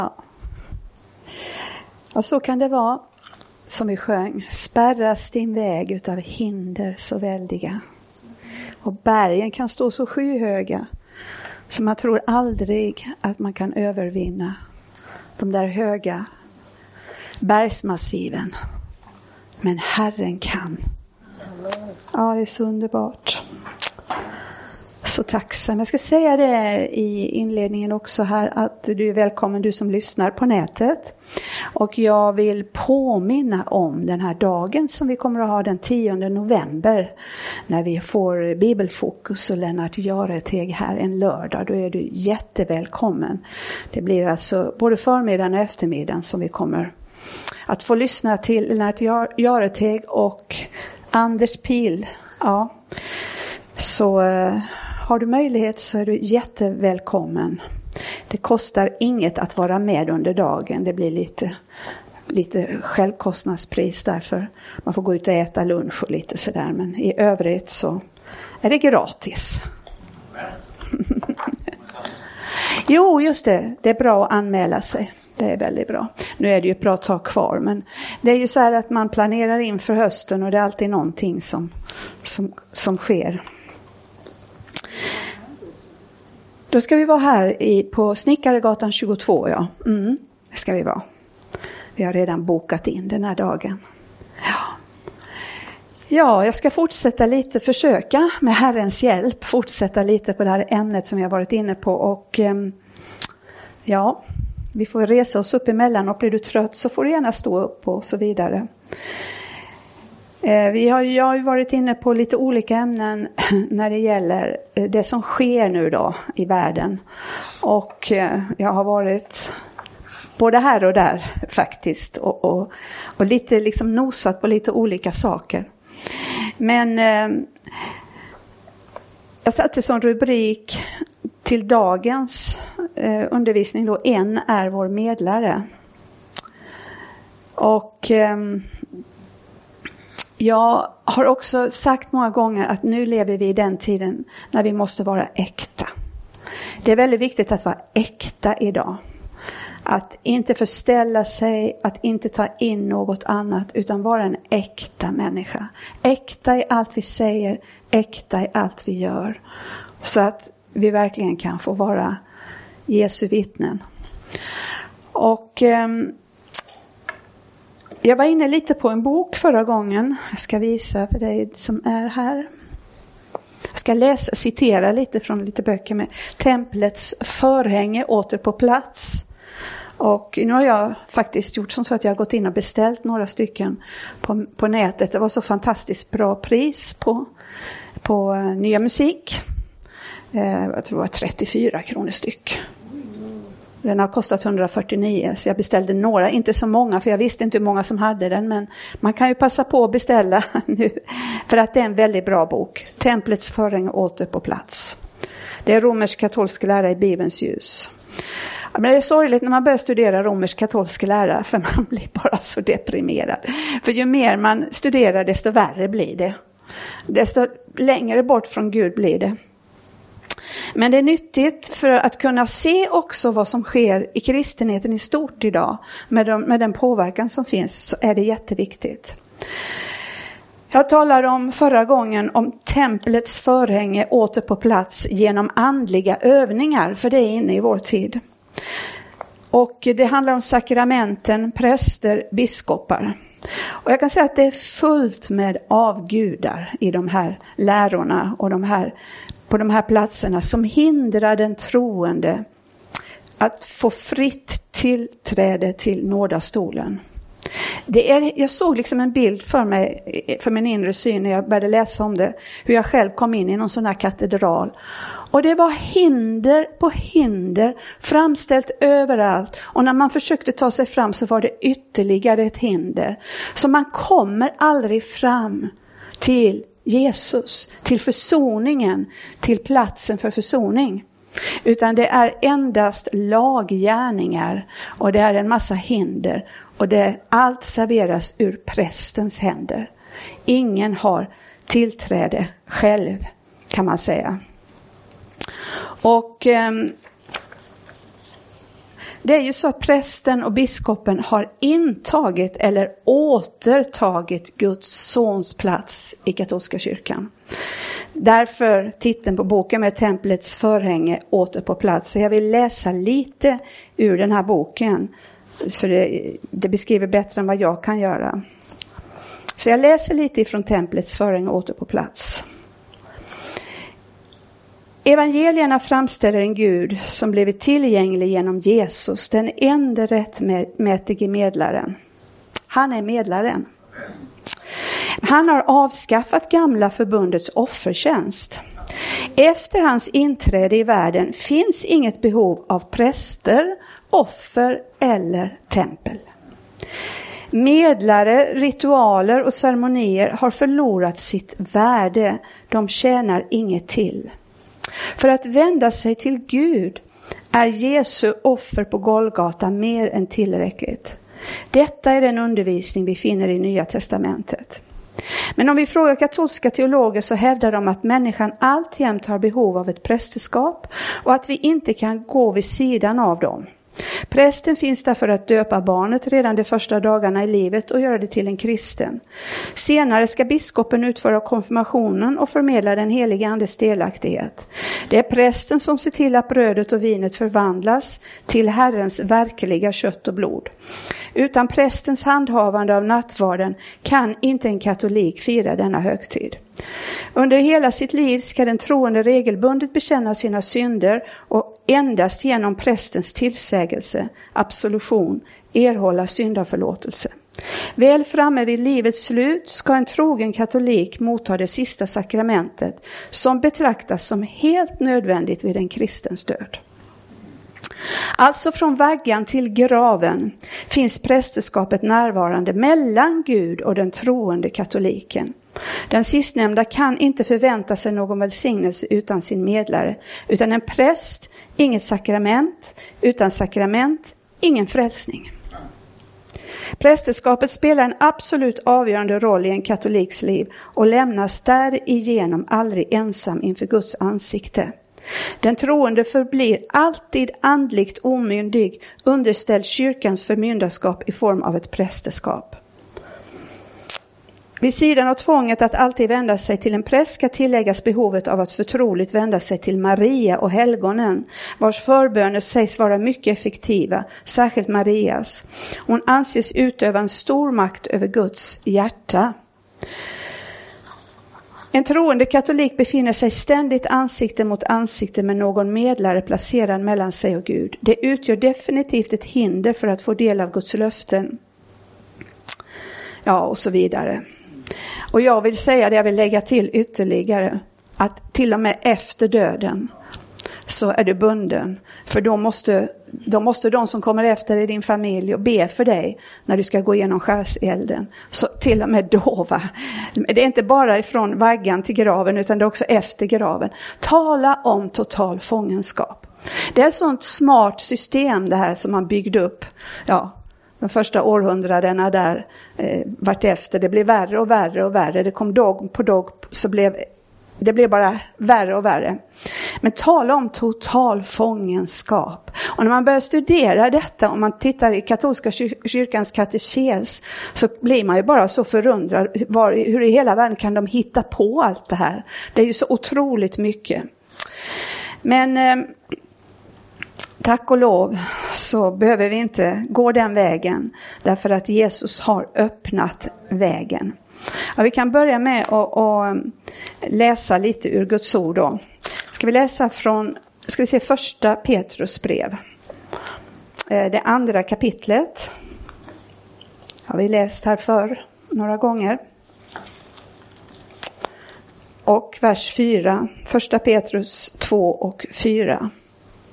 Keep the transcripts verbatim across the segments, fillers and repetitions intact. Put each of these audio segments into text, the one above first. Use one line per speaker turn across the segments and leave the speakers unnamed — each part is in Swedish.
Ja. Och så kan det vara, som vi sjöng, spärras din väg utav hinder så väldiga. Och bergen kan stå så skyhöga så man tror aldrig att man kan övervinna de där höga bergsmassiven. Men Herren kan. Ja, det är så underbart. Så tacksam. Jag ska säga det i inledningen också här, att du är välkommen, du som lyssnar på nätet. Och jag vill påminna om den här dagen som vi kommer att ha den tionde november. När vi får bibelfokus och Lennart Jareteg här en lördag. Då är du jättevälkommen. Det blir alltså både förmiddagen och eftermiddagen som vi kommer att få lyssna till Lennart Jareteg och Anders Pil. Ja. Så uh, har du möjlighet så är du jättevälkommen. Det kostar inget att vara med under dagen. Det blir lite, lite självkostnadspris därför. Man får gå ut och äta lunch och lite sådär. Men i övrigt så är det gratis. Jo, just det. Det är bra att anmäla sig. Det är väldigt bra. Nu är det ju ett bra tag kvar. Men det är ju så här att man planerar in för hösten. Och det är alltid någonting som, som, som sker. Då ska vi vara här i, på Snickaregatan tjugotvå. Ja, mm, det ska vi vara. Vi har redan bokat in den här dagen. Ja. Ja, jag ska fortsätta lite, försöka med Herrens hjälp. Fortsätta lite på det här ämnet som jag har varit inne på. Och ja, vi får resa oss upp emellan. Och blir du trött så får du gärna stå upp och så vidare. Vi har, jag har ju varit inne på lite olika ämnen när det gäller det som sker nu då i världen. Och jag har varit både här och där faktiskt. Och, och, och lite liksom nosat på lite olika saker. Men eh, jag satte som rubrik till dagens eh, undervisning då: en är vår medlare. Och eh, jag har också sagt många gånger att nu lever vi i den tiden när vi måste vara äkta. Det är väldigt viktigt att vara äkta idag. Att inte förställa sig, att inte ta in något annat utan vara en äkta människa. Äkta i allt vi säger, äkta i allt vi gör. Så att vi verkligen kan få vara Jesu vittnen. Och eh, jag var inne lite på en bok förra gången. Jag ska visa för dig som är här. Jag ska läsa, citera lite från lite böcker med Templets förhänge åter på plats. Och nu har jag faktiskt gjort som så att jag har gått in och beställt några stycken på, på nätet. Det var så fantastiskt bra pris på, på uh, nya musik. Eh, jag tror det var trettiofyra kronor styck. Den har kostat hundrafyrtionio, så jag beställde några. Inte så många, för jag visste inte hur många som hade den. Men man kan ju passa på att beställa nu. För att det är en väldigt bra bok. Templets förhänge åter på plats. Det är romersk-katolsk lära i Bibelns ljus. Men det är sorgligt när man börjar studera romersk-katolsk lära, för man blir bara så deprimerad. För ju mer man studerar desto värre blir det. Desto längre bort från Gud blir det. Men det är nyttigt för att kunna se också vad som sker i kristenheten i stort idag. Med, de, med den påverkan som finns, så är det jätteviktigt. Jag talade om förra gången om templets förhänge åter på plats genom andliga övningar, för det är inne i vår tid. Och det handlar om sakramenten, präster, biskopar. Och jag kan säga att det är fullt med avgudar i de här lärorna och de här, på de här platserna som hindrar den troende att få fritt tillträde till nådastolen. Det är, jag såg liksom en bild för mig, för min inre syn när jag började läsa om det. Hur jag själv kom in i någon sån här katedral. Och det var hinder på hinder framställt överallt. Och när man försökte ta sig fram så var det ytterligare ett hinder. Så man kommer aldrig fram till Jesus, till försoningen, till platsen för försoning. Utan det är endast laggärningar och det är en massa hinder. Och det, allt serveras ur prästens händer. Ingen har tillträde själv, kan man säga. Och eh, Det är ju så att prästen och biskopen har intagit eller återtagit Guds sons plats i katolska kyrkan. Därför titeln på boken med templets förhänge åter på plats. Så jag vill läsa lite ur den här boken. För det, det beskriver bättre än vad jag kan göra. Så jag läser lite ifrån templets förhänge åter på plats. Evangelierna framställer en Gud som blivit tillgänglig genom Jesus, den enda rättmätige medlaren. Han är medlaren. Han har avskaffat gamla förbundets offertjänst. Efter hans inträde i världen finns inget behov av präster, offer eller tempel. Medlare, ritualer och ceremonier har förlorat sitt värde. De tjänar inget till. För att vända sig till Gud är Jesu offer på Golgata mer än tillräckligt. Detta är den undervisning vi finner i Nya testamentet. Men om vi frågar katolska teologer så hävdar de att människan alltjämt har behov av ett prästerskap och att vi inte kan gå vid sidan av dem. Prästen finns där för att döpa barnet redan de första dagarna i livet och göra det till en kristen. Senare ska biskopen utföra konfirmationen och förmedla den helige andes delaktighet. Det är prästen som ser till att brödet och vinet förvandlas till Herrens verkliga kött och blod. Utan prästens handhavande av nattvarden kan inte en katolik fira denna högtid. Under hela sitt liv ska den troende regelbundet bekänna sina synder och endast genom prästens tillsägelse, absolution, erhålla syndaförlåtelse. Väl framme vid livets slut ska en trogen katolik motta det sista sakramentet som betraktas som helt nödvändigt vid en kristens död. Alltså från vaggan till graven finns prästerskapet närvarande mellan Gud och den troende katoliken. Den sistnämnda kan inte förvänta sig någon välsignelse utan sin medlare, utan en präst, inget sakrament, utan sakrament, ingen frälsning. Prästerskapet spelar en absolut avgörande roll i en katoliks liv och lämnas därigenom aldrig ensam inför Guds ansikte. Den troende förblir alltid andligt omyndig, underställd kyrkans förmyndarskap i form av ett prästerskap. Vid sidan av tvånget att alltid vända sig till en präst ska tilläggas behovet av att förtroligt vända sig till Maria och helgonen, vars förböner sägs vara mycket effektiva, särskilt Marias. Hon anses utöva en stor makt över Guds hjärta. En troende katolik befinner sig ständigt ansikte mot ansikte med någon medlare placerad mellan sig och Gud. Det utgör definitivt ett hinder för att få del av Guds löften. Ja, och så vidare. Och jag vill säga det, jag vill lägga till ytterligare, att till och med efter döden så är du bunden. För då måste, då måste de som kommer efter i din familj och be för dig när du ska gå igenom skärselden. Så till och med då, va? Det är inte bara ifrån vaggan till graven utan det är också efter graven. Tala om total fångenskap. Det är ett sånt smart system det här som man byggde upp. Ja. De första århundradena där eh, vart efter, det blev värre och värre och värre. Det kom dag på dag så blev det blev bara värre och värre. Men tala om total fångenskap. Och när man börjar studera detta, om man tittar i katolska kyrkans katekes, så blir man ju bara så förundrad. Var, hur i hela världen kan de hitta på allt det här? Det är ju så otroligt mycket. Men Eh, tack och lov så behöver vi inte gå den vägen därför att Jesus har öppnat vägen. Ja, vi kan börja med att, att läsa lite ur Guds ord då. Ska vi läsa från, ska vi se första Petrus brev. Det andra kapitlet. Har vi läst här för några gånger. Och vers fyra. Första Petrus två och fyra.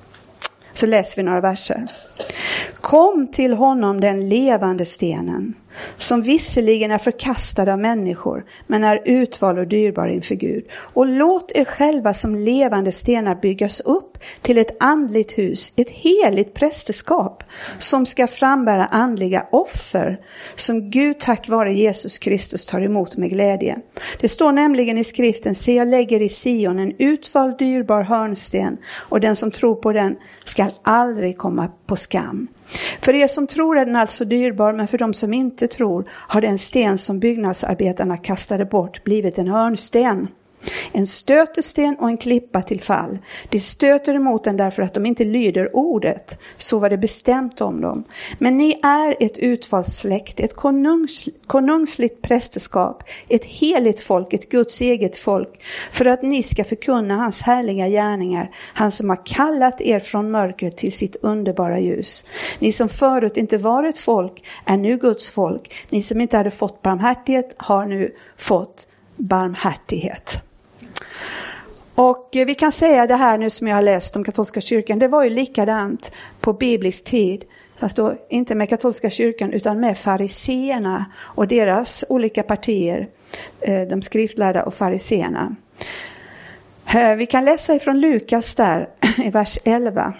Så läser vi några verser. Kom till honom den levande stenen, som visserligen är förkastad av människor, men är utvald och dyrbar inför Gud. Och låt er själva som levande stenar byggas upp till ett andligt hus, ett heligt prästerskap, som ska frambära andliga offer, som Gud tack vare Jesus Kristus tar emot med glädje. Det står nämligen i skriften: se, jag lägger i Sion en utvald dyrbar hörnsten, och den som tror på den ska aldrig komma på skam. För er som tror är den alltså dyrbar, men för de som inte tror har den sten som byggnadsarbetarna kastade bort blivit en hörnsten, en stötesten och en klippa till fall. De stöter emot den därför att de inte lyder ordet, så var det bestämt om dem. Men ni är ett utvalt släkt, ett konungs, konungsligt prästerskap, ett heligt folk, ett Guds eget folk, för att ni ska förkunna hans härliga gärningar, han som har kallat er från mörker till sitt underbara ljus. Ni som förut inte var ett folk är nu Guds folk. Ni som inte hade fått barmhärtighet har nu fått barmhärtighet. Och vi kan säga det här nu som jag har läst om katolska kyrkan. Det var ju likadant på biblisk tid. Fast då inte med katolska kyrkan utan med fariseerna och deras olika partier. De skriftlärda och fariseerna. Vi kan läsa ifrån Lukas där i vers elva.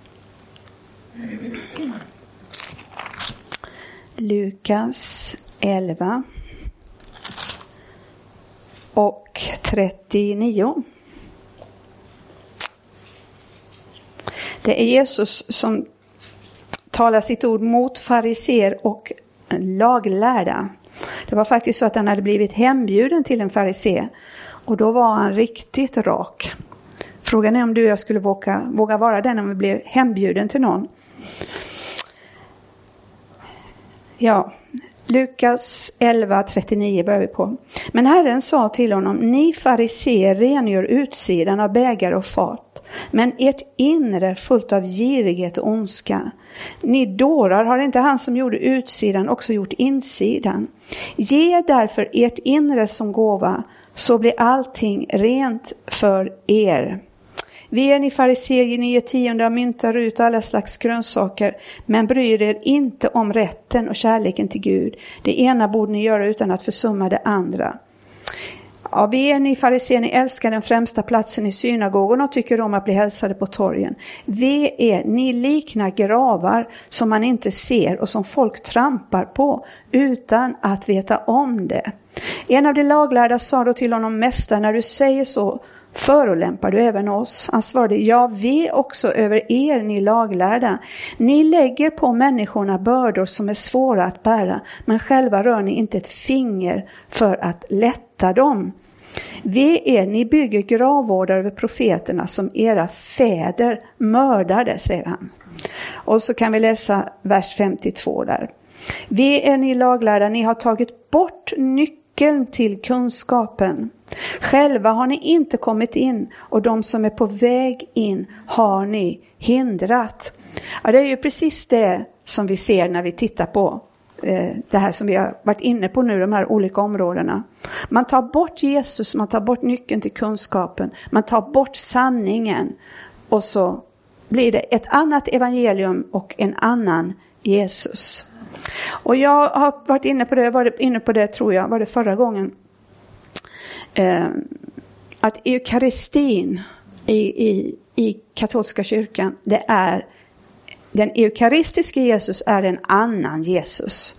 Lukas elva och trettionio. Det är Jesus som talar sitt ord mot fariser och laglärda. Det var faktiskt så att han hade blivit hembjuden till en farise. Och då var han riktigt rak. Frågan är om du och jag skulle våga, våga vara den om vi blev hembjuden till någon. Ja, Lukas elva trettionio börjar vi på. Men Herren sa till honom: ni fariseer rengör utsidan av bägare och fat, men ert inre är fullt av girighet och ondska. Ni dårar, har inte han som gjorde utsidan också gjort insidan? Ge därför ert inre som gåva, så blir allting rent för er. Vi är ni fariseer, ni ger tionde av myntar ut alla slags grönsaker, men bryr er inte om rätten och kärleken till Gud. Det ena borde ni göra utan att försumma det andra. Ja, vi är ni fariseer, ni älskar den främsta platsen i synagogan och tycker om att bli hälsade på torgen. Vi är ni liknar gravar som man inte ser och som folk trampar på utan att veta om det. En av de laglärda sa då till honom: mästare, när du säger så förolämpar du även oss. Han svarade: ja, vi också över er, ni laglärda. Ni lägger på människorna bördor som är svåra att bära, men själva rör ni inte ett finger för att lätta dem. Vi är, ni bygger gravvårdar över profeterna som era fäder mördade, säger han. Och så kan vi läsa vers femtiotvå där. Vi är ni laglärda, ni har tagit bort nyckeln till kunskapen. Själva har ni inte kommit in, och de som är på väg in har ni hindrat. Ja, det är ju precis det som vi ser när vi tittar på eh, det här som vi har varit inne på nu, de här olika områdena. Man tar bort Jesus, man tar bort nyckeln till kunskapen, man tar bort sanningen, och så blir det ett annat evangelium och en annan Jesus. Och jag har varit inne på det, var inne på det tror jag, var det förra gången. Eh, att eukaristin i, i, i katolska kyrkan, det är den eukaristiska Jesus är en annan Jesus.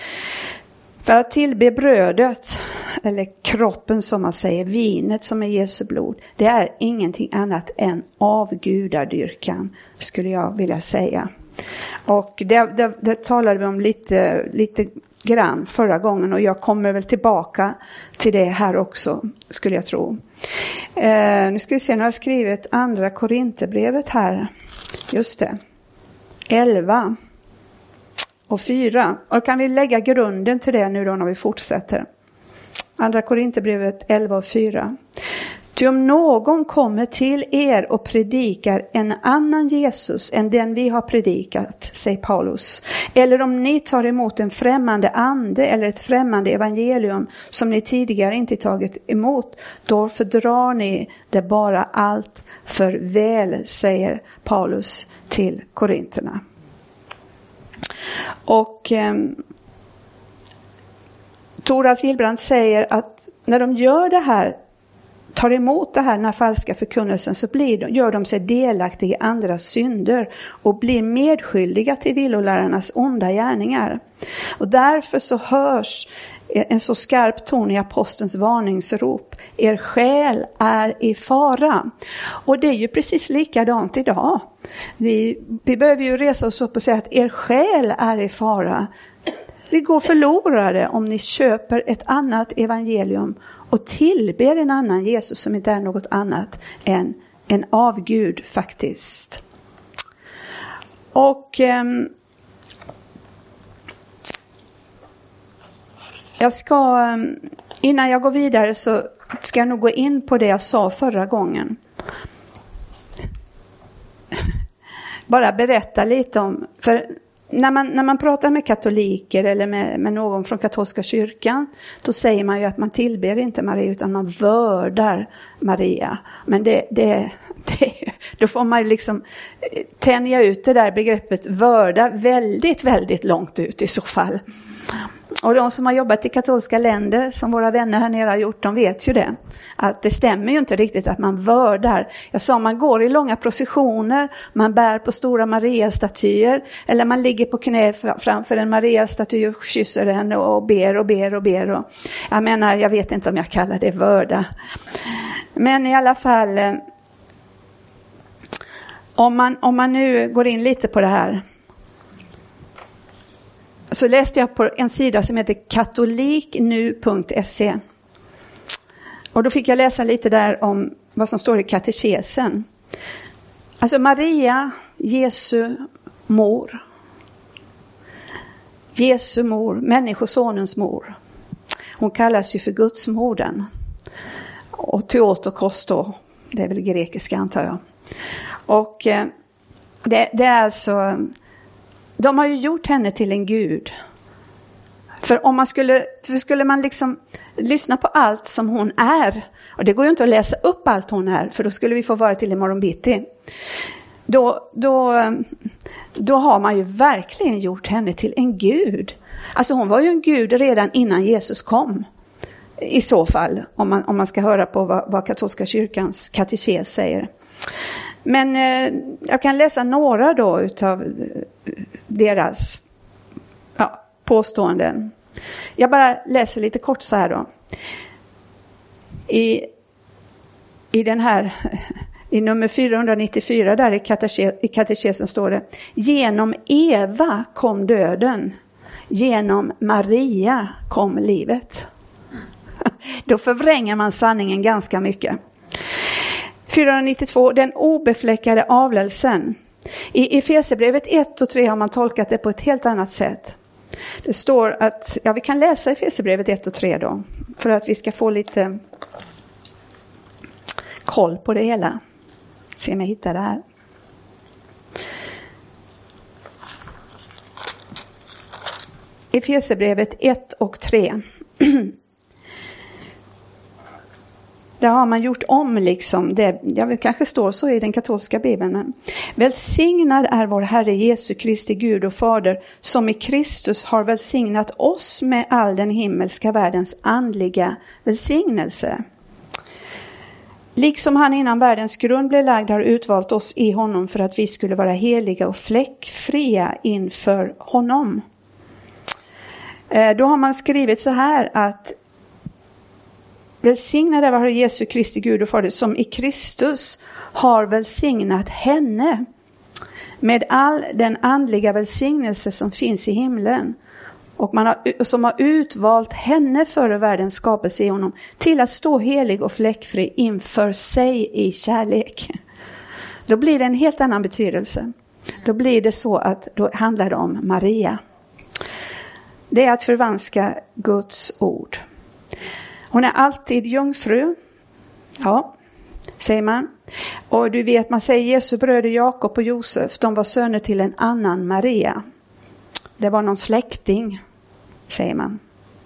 För att tillbe brödet, eller kroppen som man säger, vinet som är Jesu blod, det är ingenting annat än avgudadyrkan, skulle jag vilja säga. Och det, det, det talade vi om lite, lite grann förra gången, och jag kommer väl tillbaka till det här också, skulle jag tro. Eh, nu ska vi se, nu har jag skrivit andra Korinthierbrevet här. Just det. elva och fyra. Och kan vi lägga grunden till det nu då när vi fortsätter. Andra Korinthierbrevet elva och fyra. Ty om någon kommer till er och predikar en annan Jesus än den vi har predikat, säger Paulus, eller om ni tar emot en främmande ande eller ett främmande evangelium som ni tidigare inte tagit emot, då fördrar ni det bara allt för väl, säger Paulus till korinterna. Och eh, Toralf Gillbrand säger att när de gör det här, tar emot det här, den här falska förkunnelsen, så blir de, gör de sig delaktiga i andras synder och blir medskyldiga till villolärarnas onda gärningar. Och därför så hörs en så skarp ton i apostelns varningsrop: er själ är i fara. Och det är ju precis likadant idag. Vi, vi behöver ju resa oss upp och säga att er själ är i fara. Det går förlorade om ni köper ett annat evangelium och tillber en annan Jesus som inte är något annat än en avgud faktiskt. Och eh, jag ska, innan jag går vidare så ska jag nog gå in på det jag sa förra gången. Bara berätta lite om, för När man, när man pratar med katoliker eller med, med någon från katolska kyrkan, då säger man ju att man tillber inte Maria utan man vördar Maria. Men det, det, det, då får man ju liksom tänja ut det där begreppet vörda väldigt, väldigt långt ut i så fall. Och de som har jobbat i katolska länder, som våra vänner här nere har gjort, de vet ju det. Att det stämmer ju inte riktigt att man vördar. Jag sa, man går i långa processioner, man bär på stora Maria-statyer, eller man ligger på knä framför en Maria-staty och kysser henne och ber och ber och ber. Och jag menar, jag vet inte om jag kallar det vörda. Men i alla fall, om man, om man nu går in lite på det här, så läste jag på en sida som heter katoliknu punkt se. Och då fick jag läsa lite där om vad som står i katekesen. Alltså Maria, Jesu mor. Jesu mor, människosonens mor. Hon kallas ju för Gudsmodern. Och Theotokos då, det är väl grekiska antar jag. Och eh, det, det är alltså... De har ju gjort henne till en gud. För om man skulle, för skulle man liksom lyssna på allt som hon är, och det går ju inte att läsa upp allt hon är, för då skulle vi få vara till imorgon bitti. Då, då, då har man ju verkligen gjort henne till en gud. Alltså hon var ju en gud redan innan Jesus kom. I så fall, om man, om man ska höra på vad, vad katolska kyrkans katekes säger. Men eh, jag kan läsa några då utav deras ja, påståenden. Jag bara läser lite kort så här då. I, i den här, i nummer fyrahundranittiofyra där i, katekes, i katekesen står det: genom Eva kom döden, genom Maria kom livet. Då förvränger man sanningen ganska mycket. fyrahundranittiotvå, den obefläckade avlelsen. I Efesierbrevet ett och tre har man tolkat det på ett helt annat sätt. Det står att, ja vi kan läsa Efesierbrevet ett och tre då, för att vi ska få lite koll på det hela. Se om jag hittar det här. Efesierbrevet ett och tre. Där har man gjort om liksom det, jag vet, kanske står så i den katolska bibeln, men välsignad är vår Herre Jesu Kristi Gud och Fader, som i Kristus har välsignat oss med all den himmelska världens andliga välsignelse. Liksom han innan världens grund blev lagd har utvalt oss i honom för att vi skulle vara heliga och fläckfria inför honom. Då har man skrivit så här att välsignad är vår Jesu Kristi Gud och Fader, som i Kristus har välsignat henne med all den andliga välsignelse som finns i himlen. Och man har, som har utvalt henne före världens skapelse i honom till att stå helig och fläckfri inför sig i kärlek. Då blir det en helt annan betydelse. Då blir det så att då handlar det om Maria. Det är att förvanska Guds ord. Hon är alltid jungfru. Ja, säger man. Och du vet, man säger Jesu bröder Jakob och Josef, de var söner till en annan Maria. Det var någon släkting, säger man.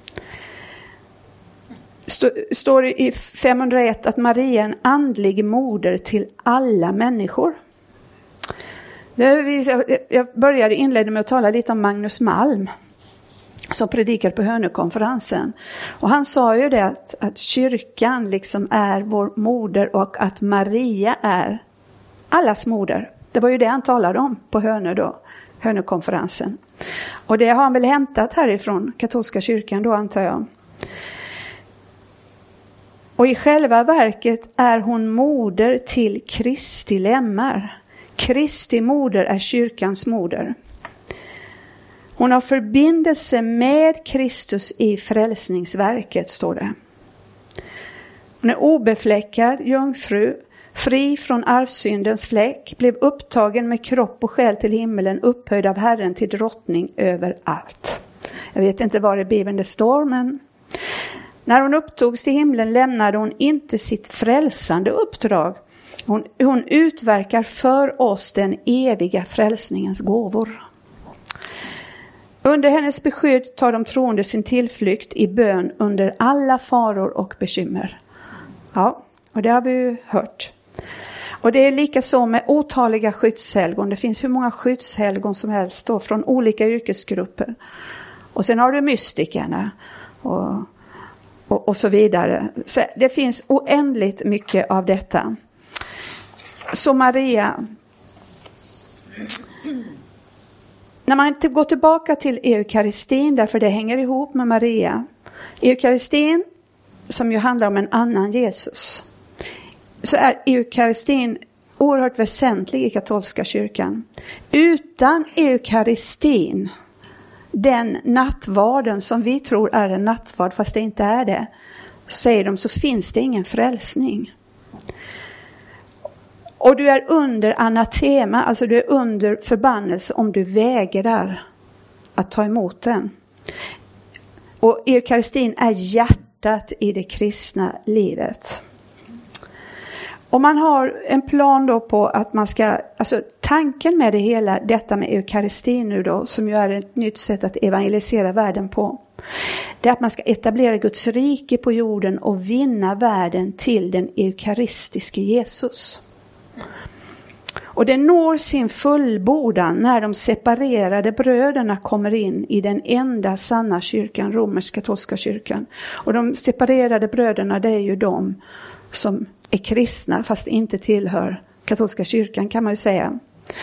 Står i femhundraett att Maria är en andlig moder till alla människor. Jag började inleda med att tala lite om Magnus Malm. som predikade på Hönökonferensen. Och han sa ju det att, att kyrkan liksom är vår moder och att Maria är allas moder. Det var ju det han talade om på Hönö då, Hönökonferensen. Och det har han väl hämtat härifrån katolska kyrkan då, antar jag. Och i själva verket är hon moder till Kristi lemmar. Kristi moder är kyrkans moder. Hon har förbindelse med Kristus i frälsningsverket, står det. Hon är obefläckad, jungfru, fri från arvsyndens fläck, blev upptagen med kropp och själ till himmelen, upphöjd av Herren till drottning över allt. Jag vet inte var i Bibeln det står, men när hon upptogs till himlen lämnade hon inte sitt frälsande uppdrag. Hon, hon utverkar för oss den eviga frälsningens gåvor. Under hennes beskydd tar de troende sin tillflykt i bön under alla faror och bekymmer. Ja, och det har vi ju hört. Och det är lika så med otaliga skyddshelgon. Det finns hur många skyddshelgon som helst då, från olika yrkesgrupper. Och sen har du mystikerna och, och, och så vidare. Så det finns oändligt mycket av detta. Så Maria, när man går tillbaka till eukaristin, därför det hänger ihop med Maria. Eukaristin, som ju handlar om en annan Jesus, så är eukaristin oerhört väsentlig i katolska kyrkan. Utan eukaristin, den nattvarden som vi tror är en nattvard fast det inte är det, säger de, så finns det ingen frälsning. Och du är under anatema, alltså du är under förbannelse om du vägrar att ta emot den. Och eukaristin är hjärtat i det kristna livet. Och man har en plan då på att man ska, alltså tanken med det hela, detta med eukaristin nu då, som ju är ett nytt sätt att evangelisera världen på. Det är att man ska etablera Guds rike på jorden och vinna världen till den eukaristiske Jesus. Och det når sin fullbordan när de separerade bröderna kommer in i den enda sanna kyrkan, romersk-katolska kyrkan. Och de separerade bröderna, det är ju de som är kristna fast inte tillhör katolska kyrkan, kan man ju säga.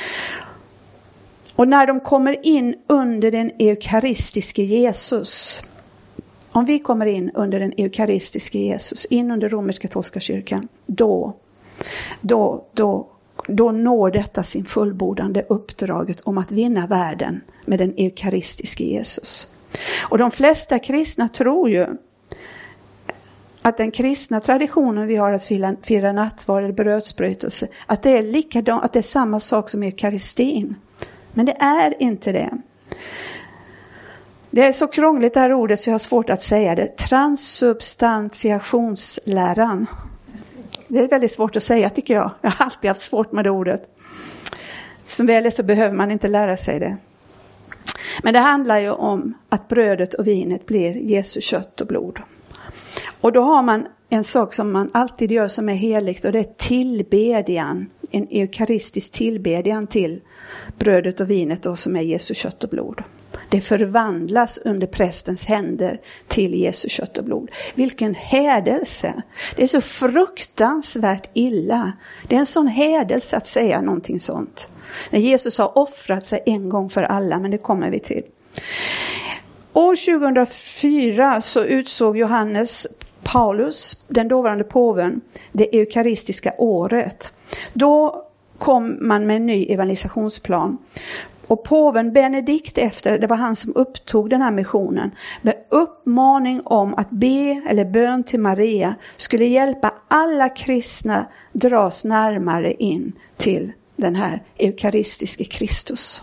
Och när de kommer in under den eukaristiske Jesus, om vi kommer in under den eukaristiske Jesus, in under romersk-katolska kyrkan, då, då, då, då når detta sin fullbordande uppdraget om att vinna världen med den eukaristiske Jesus. Och de flesta kristna tror ju att den kristna traditionen vi har att fira, fira nattvard eller brödsbrytelse, att det är likadant, att det är samma sak som eukaristin. Men det är inte det. Det är så krångligt det här ordet så jag har svårt att säga det. Transsubstantiationsläran. Det är väldigt svårt att säga, tycker jag. Jag har alltid haft svårt med det ordet. Som väl är så behöver man inte lära sig det. Men det handlar ju om att brödet och vinet blir Jesu kött och blod. Och då har man en sak som man alltid gör som är heligt, och det är tillbedjan. En eukaristisk tillbedjan till brödet och vinet då, som är Jesu kött och blod. Det förvandlas under prästens händer till Jesu kött och blod. Vilken hädelse! Det är så fruktansvärt illa. Det är en sån hädelse att säga någonting sånt. När Jesus har offrat sig en gång för alla, men det kommer vi till. År tjugohundrafyra så utsåg Johannes Paulus, den dåvarande påven, det eukaristiska året. Då kom man med en ny evangelisationsplan. Och påven Benedikt efter, det var han som upptog den här missionen, med uppmaning om att be eller bön till Maria skulle hjälpa alla kristna dras närmare in till den här eukaristiske Kristus.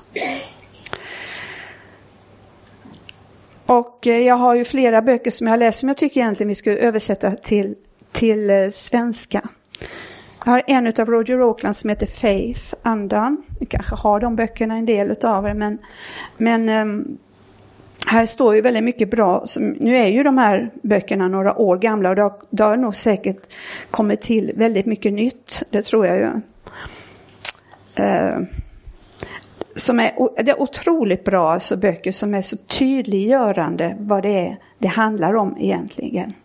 Och jag har ju flera böcker som jag har läst som jag tycker egentligen vi ska översätta till, till svenska. Jag har en av Roger Oakland som heter Faith, andan. Ni kanske har de böckerna, en del utav er. Men, men um, här står ju väldigt mycket bra. Som, nu är ju de här böckerna några år gamla. Och det har, det har nog säkert kommit till väldigt mycket nytt. Det tror jag ju. Uh, som är, det är otroligt bra, alltså böcker som är så tydliggörande vad det är det handlar om egentligen.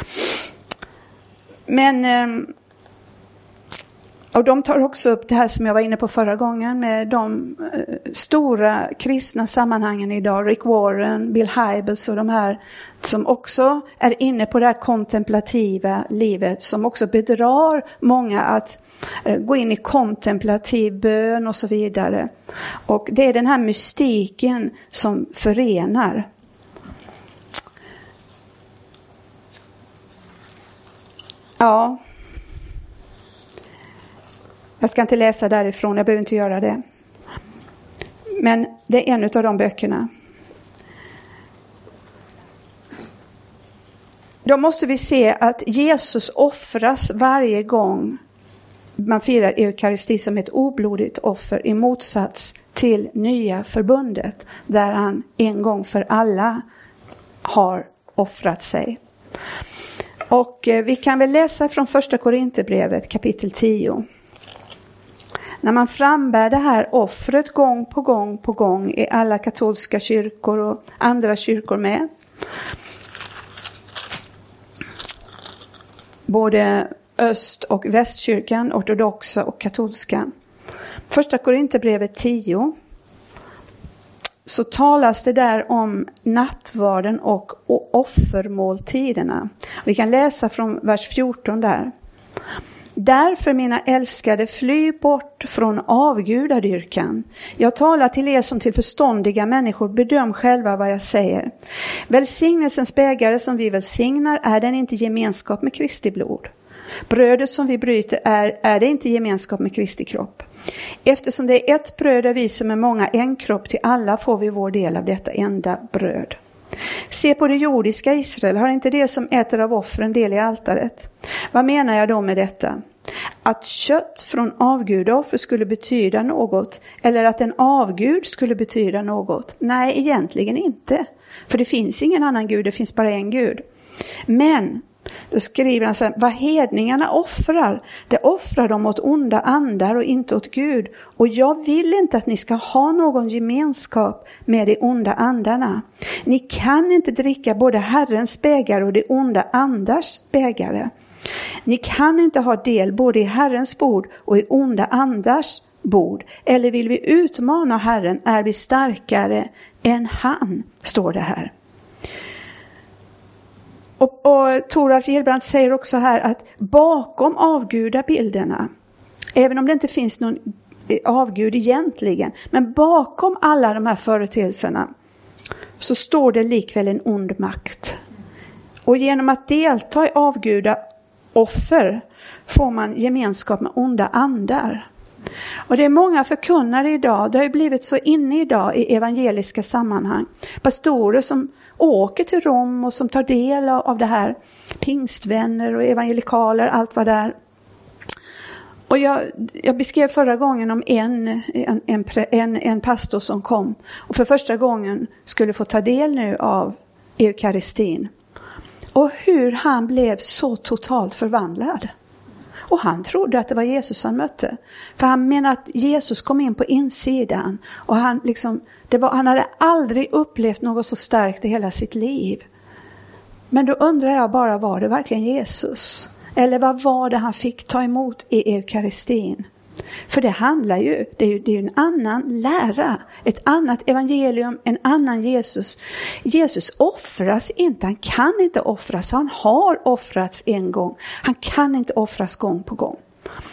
Men och de tar också upp det här som jag var inne på förra gången med de stora kristna sammanhangen idag. Rick Warren, Bill Hybels och de här som också är inne på det här kontemplativa livet, som också bedrar många att gå in i kontemplativ bön och så vidare. Och det är den här mystiken som förenar. Ja. Jag ska inte läsa därifrån, jag behöver inte göra det. Men det är en av de böckerna. Då måste vi se att Jesus offras varje gång man firar eukaristi som ett oblodigt offer, i motsats till nya förbundet där han en gång för alla har offrat sig. Och vi kan väl läsa från första Korinthierbrevet kapitel tio. När man frambär det här offret gång på gång på gång i alla katolska kyrkor och andra kyrkor med. Både öst- och västkyrkan, ortodoxa och katolska. Första Korinthierbrevet tio. Så talas det där om nattvarden och offermåltiderna. Vi kan läsa från vers fjorton där. Därför, mina älskade, fly bort från avgudadyrkan. Jag talar till er som till förståndiga människor, bedöm själva vad jag säger. Välsignelsens bägare som vi välsignar, är den inte gemenskap med Kristi blod? Brödet som vi bryter, är, är det inte gemenskap med Kristi kropp? Eftersom det är ett bröd är vi som är många en kropp, till alla får vi vår del av detta enda bröd. Se på det jordiska Israel, har inte det som äter av offren del i altaret? Vad menar jag då med detta? Att kött från avgudoffer skulle betyda något, eller att en avgud skulle betyda något? Nej, egentligen inte. För det finns ingen annan gud, det finns bara en gud. Men då skriver han så här: vad hedningarna offrar, det offrar de åt onda andar och inte åt Gud. Och jag vill inte att ni ska ha någon gemenskap med de onda andarna. Ni kan inte dricka både Herrens bägare och de onda andars bägare. Ni kan inte ha del både i Herrens bord och i onda andars bord. Eller vill vi utmana Herren, är vi starkare än han, står det här. Och, och Toralf Gillbrand säger också här att bakom avgudabilderna, även om det inte finns någon avgud egentligen, men bakom alla de här företeelserna så står det likväl en ond makt. Och genom att delta i avgudaoffer får man gemenskap med onda andar. Och det är många förkunnare idag, det har ju blivit så inne idag i evangeliska sammanhang. Pastorer som åker till Rom och som tar del av det här. Pingstvänner och evangelikaler, allt vad det är. Och jag, jag beskrev förra gången om en, en, en, en pastor som kom och för första gången skulle få ta del nu av eukaristin. Och hur han blev så totalt förvandlad. Och han trodde att det var Jesus han mötte. För han menar att Jesus kom in på insidan. Och han, liksom, det var, han hade aldrig upplevt något så starkt i hela sitt liv. Men då undrar jag bara, var det verkligen Jesus? Eller vad var det han fick ta emot i eukaristin? För det handlar ju, det är ju, det är ju en annan lära. Ett annat evangelium, en annan Jesus. Jesus offras inte, han kan inte offras. Han har offrats en gång. Han kan inte offras gång på gång.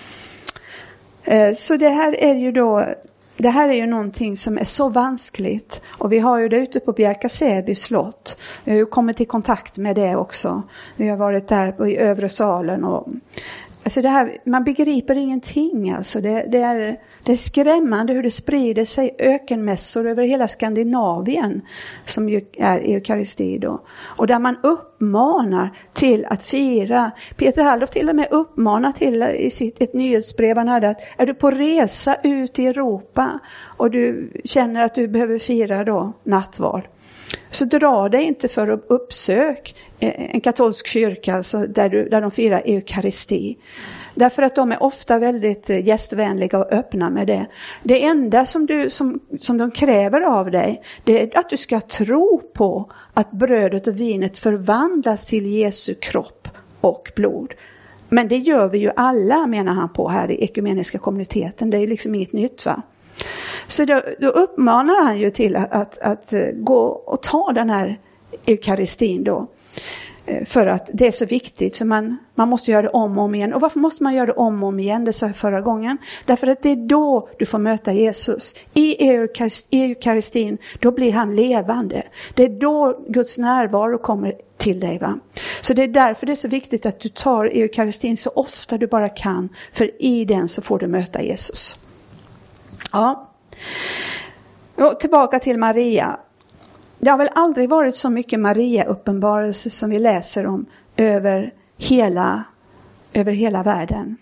Så det här är ju då, det här är ju någonting som är så vanskligt. Och vi har ju det ute på Bjärka-Säby slott. Vi har ju kommit i kontakt med det också. Vi har varit där i övre salen och alltså det här, man begriper ingenting. Alltså det, det, är, det är skrämmande hur det sprider sig ökenmässor över hela Skandinavien som ju är eukaristi då. Och där man uppmanar till att fira. Peter Halldorf till och med uppmanar till i sitt ett nyhetsbrev han hade att är du på resa ut i Europa och du känner att du behöver fira då nattvard, Så dra dig inte för att uppsök en katolsk kyrka alltså där, du, där de firar eukaristi. Därför att de är ofta väldigt gästvänliga och öppna med det. Det enda som, du, som, som de kräver av dig, det är att du ska tro på att brödet och vinet förvandlas till Jesu kropp och blod. Men det gör vi ju alla, menar han på här i ekumeniska kommuniteten. Det är ju liksom inget nytt, va? Så då, då uppmanar han ju till att, att, att gå och ta den här eukaristin då. För att det är så viktigt, för man, man måste göra det om och om igen. Och varför måste man göra det om och om igen? Det sa jag förra gången. Därför att det är då du får möta Jesus. I eukaristin, då blir han levande. Det är då Guds närvaro kommer till dig, va? Så det är därför det är så viktigt att du tar eukaristin så ofta du bara kan. För i den så får du möta Jesus. Ja. Och tillbaka till Maria. Det har väl aldrig varit så mycket Maria-uppenbarelse som vi läser om över hela, över hela världen.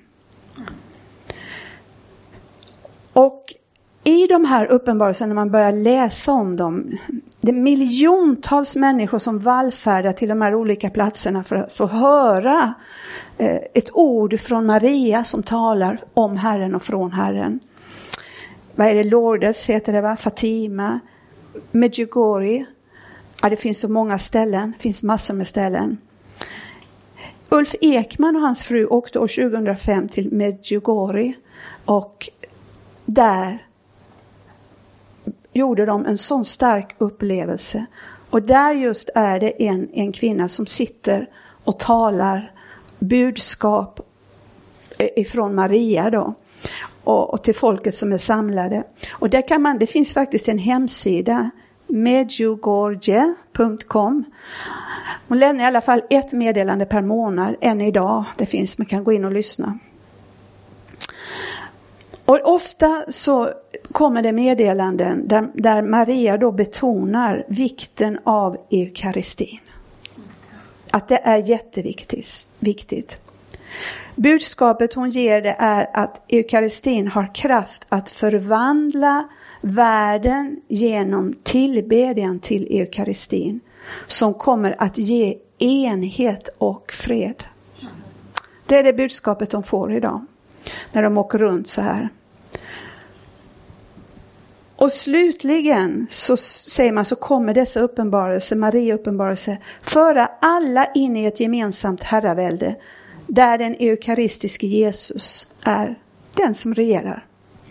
Och i de här uppenbarelserna, när man börjar läsa om dem, det är miljontals människor som vallfärdar till de här olika platserna för att få höra ett ord från Maria som talar om Herren och från Herren. Vad är det? Lourdes heter det, va? Fatima, Medjugorje. Ja, det finns så många ställen. Det finns massor med ställen. Ulf Ekman och hans fru åkte år tjugohundrafem till Medjugorje. Och där gjorde de en sån stark upplevelse. Och där just är det en, en kvinna som sitter och talar budskap ifrån Maria då. Och, och till folket som är samlade. Och där kan man, det finns faktiskt en hemsida, medjugorje punkt com. Hon lämnar i alla fall ett meddelande per månad, än idag. Det finns, man kan gå in och lyssna. Och ofta så kommer det meddelanden där, där Maria då betonar vikten av eukaristin. Att det är jätteviktigt. Viktigt. Budskapet hon ger det är att eukaristin har kraft att förvandla världen genom tillbedjan till eukaristin som kommer att ge enhet och fred. Det är det budskapet de får idag när de åker runt så här. Och slutligen så säger man, så kommer dessa uppenbarelser, Maria uppenbarelser, föra alla in i ett gemensamt herravälde där den eukaristiske Jesus är den som regerar.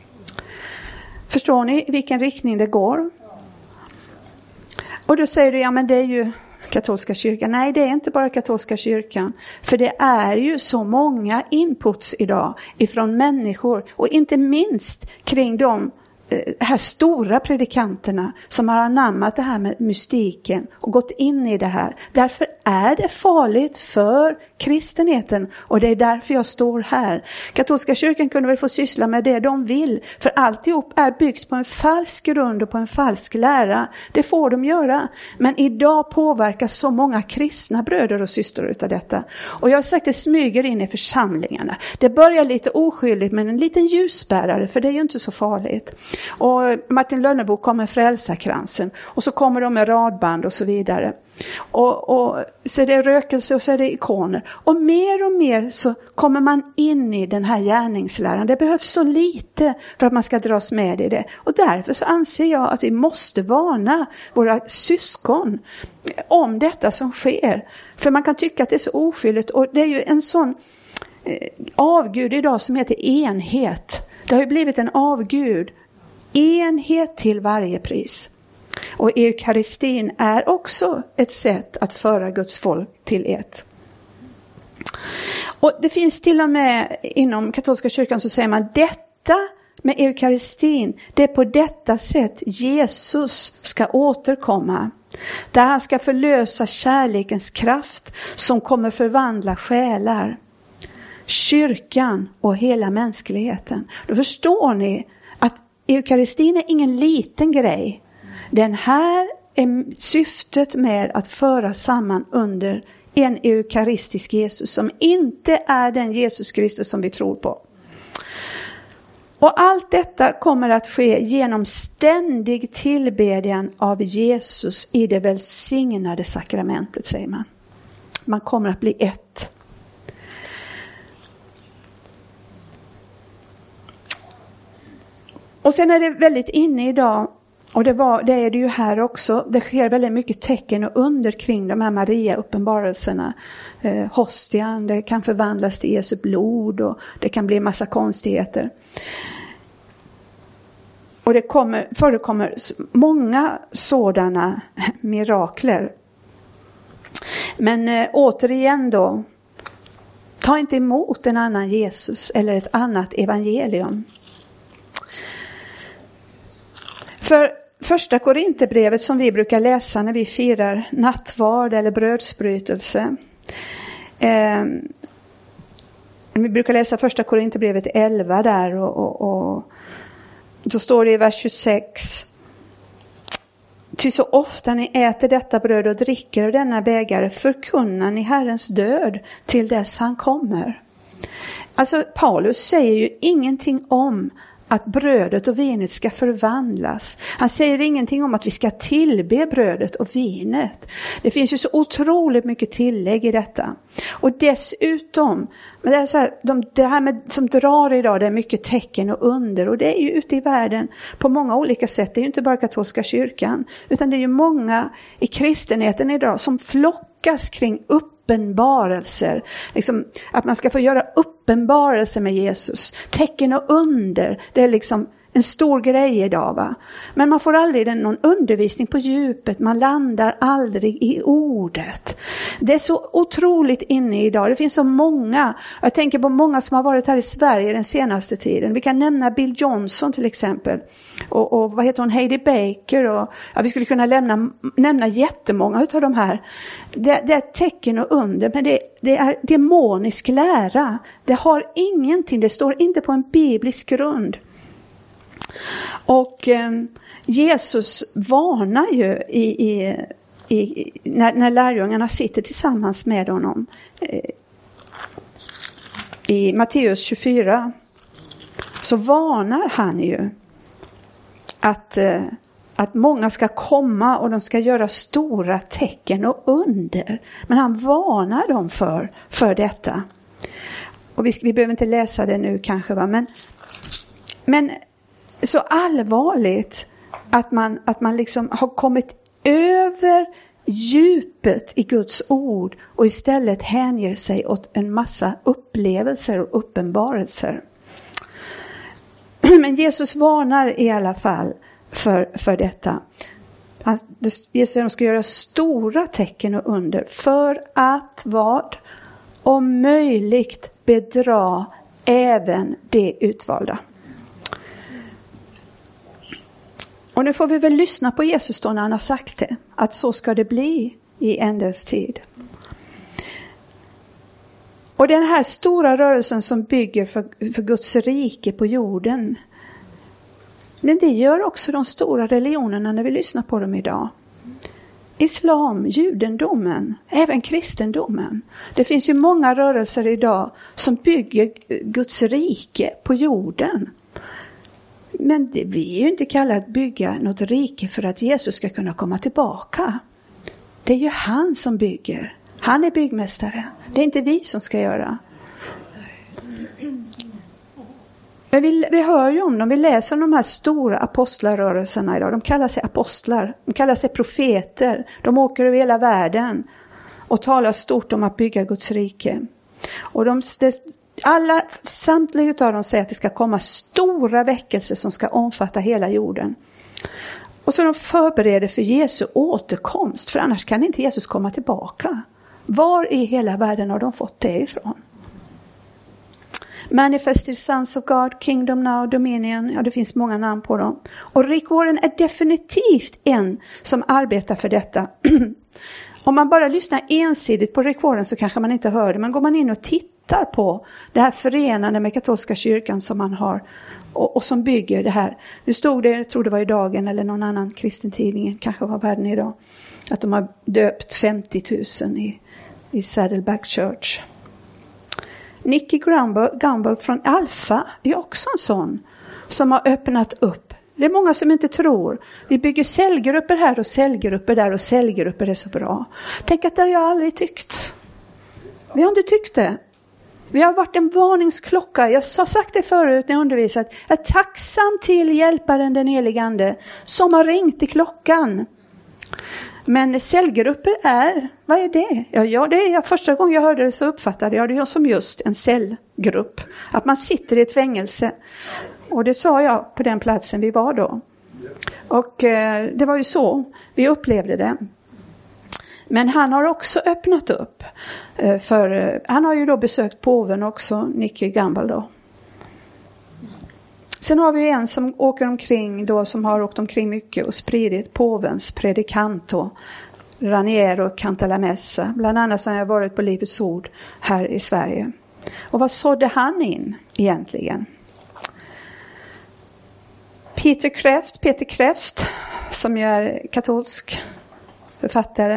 Förstår ni vilken riktning det går? Och då säger du, ja men det är ju katolska kyrkan. Nej, det är inte bara katolska kyrkan. För det är ju så många inputs idag ifrån människor. Och inte minst kring de här stora predikanterna som har anammat det här med mystiken och gått in i det här. Därför är det farligt för kristenheten, och det är därför jag står här. Katolska kyrkan kunde väl få syssla med det de vill, för alltihop är byggt på en falsk grund och på en falsk lära. Det får de göra. Men idag påverkas så många kristna bröder och systrar utav detta. Och jag har sagt, det smyger in i församlingarna. Det börjar lite oskyldigt, men en liten ljusbärare, för det är ju inte så farligt. Och Martin Lönnebo kom med frälsarkransen, och så kommer de med radband och så vidare. Och, och så är det rökelse och så är det ikoner. Och mer och mer så kommer man in i den här gärningsläran. Det behövs så lite för att man ska dras med i det. Och därför så anser jag att vi måste varna våra syskon om detta som sker. För man kan tycka att det är så oskyldigt. Och det är ju en sån eh, avgud idag som heter enhet. Det har ju blivit en avgud. Enhet till varje pris. Och eukaristin är också ett sätt att föra Guds folk till ett. Och det finns till och med inom katolska kyrkan, så säger man detta med eukaristin, det är på detta sätt Jesus ska återkomma. Där han ska förlösa kärlekens kraft som kommer förvandla själar, kyrkan och hela mänskligheten. Då förstår ni att eukaristin är ingen liten grej. Den här är syftet med att föra samman under en eukaristisk Jesus som inte är den Jesus Kristus som vi tror på. Och allt detta kommer att ske genom ständig tillbedjan av Jesus i det välsignade sakramentet, säger man. Man kommer att bli ett. Och sen är det väldigt inne idag, och det, var, det är det ju här också, det sker väldigt mycket tecken och under kring de här Maria-uppenbarelserna. Eh, hostian, det kan förvandlas till Jesu blod och det kan bli en massa konstigheter. Och det kommer, förekommer många sådana mirakler. Men eh, återigen då, ta inte emot en annan Jesus eller ett annat evangelium. För första Korinthierbrevet som vi brukar läsa när vi firar nattvard eller brödsbrytelse. Eh, vi brukar läsa första Korinthierbrevet elva där och, och, och då står det i vers tjugosex. Ty så ofta ni äter detta bröd och dricker av denna bägare förkunnar ni Herrens död till dess han kommer. Alltså Paulus säger ju ingenting om att brödet och vinet ska förvandlas. Han säger ingenting om att vi ska tillbe brödet och vinet. Det finns ju så otroligt mycket tillägg i detta. Och dessutom, men det, är så här, de, det här med, som drar idag, det är mycket tecken och under. Och det är ju ute i världen på många olika sätt. Det är ju inte bara katolska kyrkan. Utan det är ju många i kristenheten idag som flockas kring upp. Uppenbarelser, liksom, att man ska få göra uppenbarelser med Jesus, tecken och under, det är liksom en stor grej idag, va? Men man får aldrig någon undervisning på djupet, man landar aldrig i ordet. Det är så otroligt inne idag, det finns så många, jag tänker på många som har varit här i Sverige den senaste tiden. Vi kan nämna Bill Johnson till exempel, och, och vad heter hon, Heidi Baker, och ja, vi skulle kunna nämna, nämna jättemånga utav de här. Det, det är tecken och under, men det, det är demonisk lära. Det har ingenting, det står inte på en biblisk grund. Och eh, Jesus varnar ju i, i, i, när, när lärjungarna sitter tillsammans med honom eh, i Matteus tjugofyra, så varnar han ju att, eh, att många ska komma och de ska göra stora tecken och under. Men han varnar dem för, för detta. Och vi, vi behöver inte läsa det nu kanske, va? Men, men så allvarligt att man, att man liksom har kommit över djupet i Guds ord och istället hänger sig åt en massa upplevelser och uppenbarelser. Men Jesus varnar i alla fall för, för detta. Han, Jesus ska göra stora tecken och under för att vad? Om möjligt bedra även det utvalda. Och nu får vi väl lyssna på Jesus då när han har sagt det. Att så ska det bli i ändens tid. Och den här stora rörelsen som bygger för, för Guds rike på jorden. Men det gör också de stora religionerna när vi lyssnar på dem idag. Islam, judendomen, även kristendomen. Det finns ju många rörelser idag som bygger Guds rike på jorden. Men det, vi är ju inte kallade att bygga något rike för att Jesus ska kunna komma tillbaka. Det är ju han som bygger. Han är byggmästare. Det är inte vi som ska göra. Men vi, vi hör ju om dem. Vi läser om de här stora apostlarrörelserna idag. De kallar sig apostlar. De kallar sig profeter. De åker över hela världen och talar stort om att bygga Guds rike. Och de... Det, Alla, samtliga av dem säger att det ska komma stora väckelser som ska omfatta hela jorden. Och så de förbereder för Jesu återkomst, för annars kan inte Jesus komma tillbaka. Var i hela världen har de fått det ifrån? Manifested Sons of God, Kingdom Now, Dominion, ja det finns många namn på dem. Och Rick Warren är definitivt en som arbetar för detta. Om man bara lyssnar ensidigt på Rick Warren så kanske man inte hör det. Men går man in och tittar på det här förenande med katolska kyrkan som man har. Och, och som bygger det här. Nu stod det, jag tror det var i Dagen eller någon annan kristen tidning. Kanske var Världen idag. Att de har döpt femtio tusen i, i Saddleback Church. Nicky Gumbel, Gumbel från Alpha är också en sån. som har öppnat upp. Det är många som inte tror. Vi bygger cellgrupper här och cellgrupper där och cellgrupper är så bra. Tänk att det har jag aldrig tyckt. Vi har inte tyckt det. Vi har varit en varningsklocka. Jag har sagt det förut när jag undervisat. Jag är tacksam till hjälparen den helige ande som har ringt i klockan. Men cellgrupper är, vad är det? Ja, ja, det är jag, första gången jag hörde det så uppfattade jag det som just en cellgrupp. Att man sitter i ett fängelse. Och det sa jag på den platsen vi var då. Och eh, det var ju så vi upplevde det. Men han har också öppnat upp. Eh, för eh, han har ju då besökt påven också, Nicky Gumbel då. Sen har vi en som åker omkring då, som har åkt omkring mycket och spridit påvens predikant då, Raniero Cantalamessa. Bland annat så har jag varit på Livets ord här i Sverige. Och vad sådde han in egentligen? Peter Kreeft, Peter Kreeft, som ju är katolsk författare.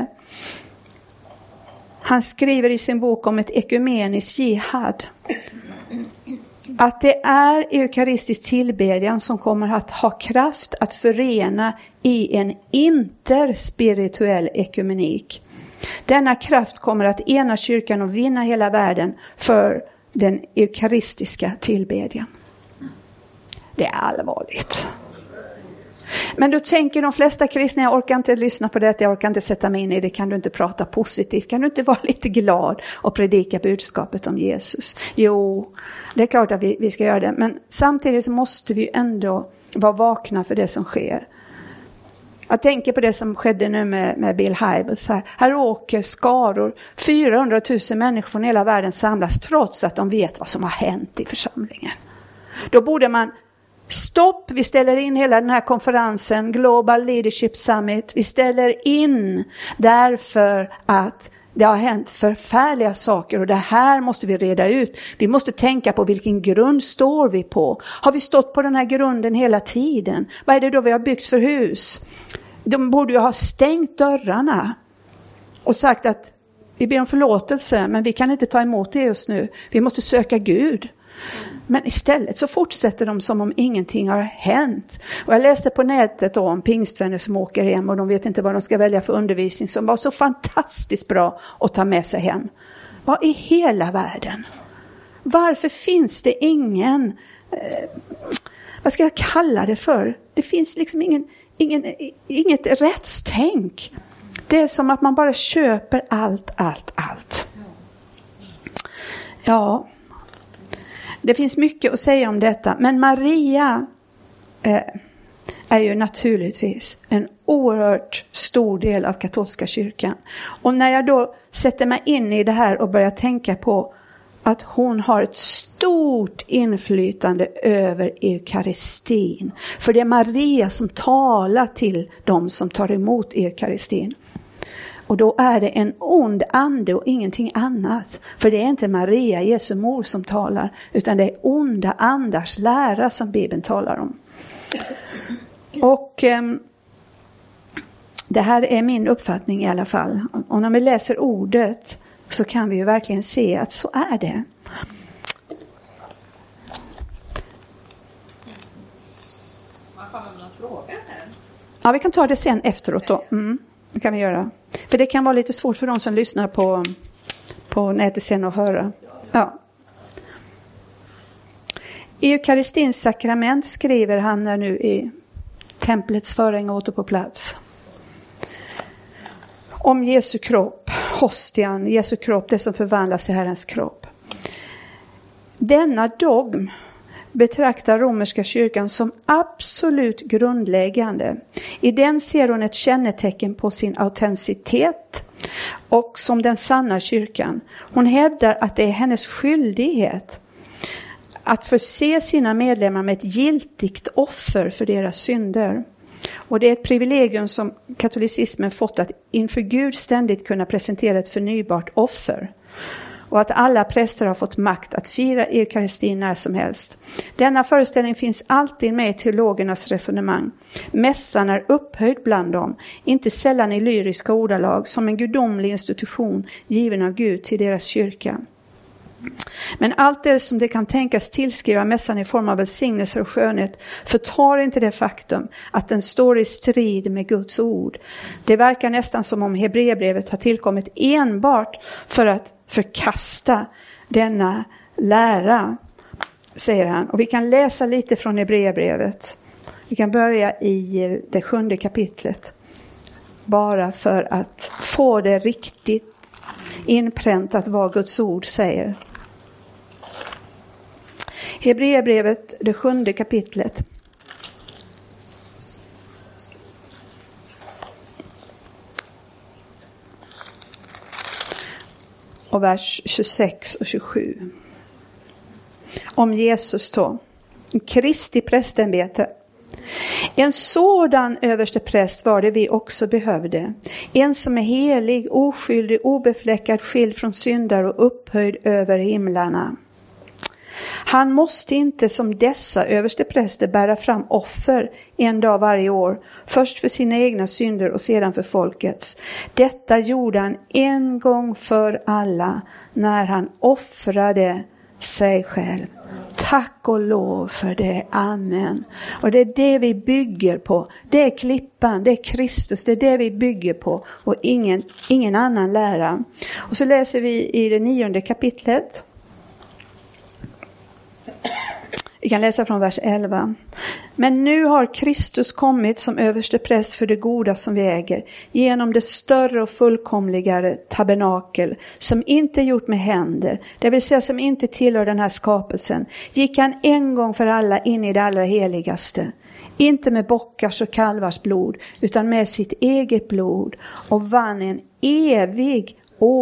Han skriver i sin bok om ett ekumeniskt jihad. Att det är eukaristisk tillbedjan som kommer att ha kraft att förena i en interspirituell ekumenik. Denna kraft kommer att ena kyrkan och vinna hela världen för den eukaristiska tillbedjan. Det är allvarligt. Men då tänker de flesta kristna, jag orkar inte lyssna på det, jag orkar inte sätta mig in i det, kan du inte prata positivt, kan du inte vara lite glad och predika budskapet om Jesus? Jo, det är klart att vi, vi ska göra det, men samtidigt så måste vi ändå vara vakna för det som sker. Jag tänker på det som skedde nu med, med Bill Hybels här. Här åker skaror, fyrahundratusen människor från hela världen samlas trots att de vet vad som har hänt i församlingen. Då borde man stopp, vi ställer in hela den här konferensen, Global Leadership Summit. Vi ställer in därför att det har hänt förfärliga saker och det här måste vi reda ut. Vi måste tänka på vilken grund står vi på. Har vi stått på den här grunden hela tiden? Vad är det då vi har byggt för hus? De borde ju ha stängt dörrarna och sagt att vi ber om förlåtelse, men vi kan inte ta emot det just nu. Vi måste söka Gud. Men istället så fortsätter de som om ingenting har hänt. Och jag läste på nätet då om pingstvänner som åker hem och de vet inte vad de ska välja för undervisning som var så fantastiskt bra att ta med sig hem. Vad i hela världen? Varför finns det ingen, eh, vad ska jag kalla det för? Det finns liksom ingen, ingen, inget rättstänk. Det är som att man bara köper allt, allt, allt. Ja. Det finns mycket att säga om detta, men Maria eh, är ju naturligtvis en oerhört stor del av katolska kyrkan. Och när jag då sätter mig in i det här och börjar tänka på att hon har ett stort inflytande över eukaristin. För det är Maria som talar till dem som tar emot eukaristin. Och då är det en ond ande och ingenting annat. För det är inte Maria, Jesu mor, som talar. Utan det är onda andars lära som Bibeln talar om. Och eh, det här är min uppfattning i alla fall. Och när vi läser ordet så kan vi ju verkligen se att så är det.
Man kommer med någon fråga sen.
Ja, vi kan ta det sen efteråt då. Mm. Det kan vi göra. För det kan vara lite svårt för de som lyssnar på, på nätet sen att höra. Ja. I Eukaristins sakrament skriver han när nu i templets förhänge åter på plats. Om Jesu kropp, hostian, Jesu kropp, det som förvandlas i Herrens kropp. Denna dogm betraktar romerska kyrkan som absolut grundläggande. I den ser hon ett kännetecken på sin autenticitet och som den sanna kyrkan. Hon hävdar att det är hennes skyldighet att förse sina medlemmar med ett giltigt offer för deras synder. Och det är ett privilegium som katolicismen fått att inför Gud ständigt kunna presentera ett förnybart offer. Och att alla präster har fått makt att fira eukaristin när som helst. Denna föreställning finns alltid med i teologernas resonemang. Mässan är upphöjd bland dem, inte sällan i lyriska ordalag, som en gudomlig institution given av Gud till deras kyrka. Men allt det som det kan tänkas tillskriva mässan i form av välsignelse och skönhet förtar inte det faktum att den står i strid med Guds ord. Det verkar nästan som om Hebreerbrevet har tillkommit enbart för att förkasta denna lära, säger han. Och vi kan läsa lite från Hebreerbrevet. Vi kan börja i det sjunde kapitlet. Bara för att få det riktigt inpräntat vad Guds ord säger. Hebreerbrevet, det sjunde kapitlet. Och vers tjugosex och tjugosju. Om Jesus då. Kristi prästämbete. En sådan överste präst var det vi också behövde. En som är helig, oskyldig, obefläckad, skild från syndar och upphöjd över himlarna. Han måste inte som dessa överstepräster bära fram offer en dag varje år, först för sina egna synder och sedan för folkets. Detta gjorde han en gång för alla när han offrade sig själv. Tack och lov för det. Amen. Och det är det vi bygger på. Det är klippan, det är Kristus, det är det vi bygger på och ingen, ingen annan lära. Och så läser vi i det nionde kapitlet. Vi kan läsa från vers elva. Men nu har Kristus kommit som överste präst för det goda som vi äger, genom det större och fullkomligare tabernakel som inte är gjort med händer, det vill säga som inte tillhör den här skapelsen. Gick han en gång för alla in i det allra heligaste, inte med bockars och kalvars blod, utan med sitt eget blod, och vann en evig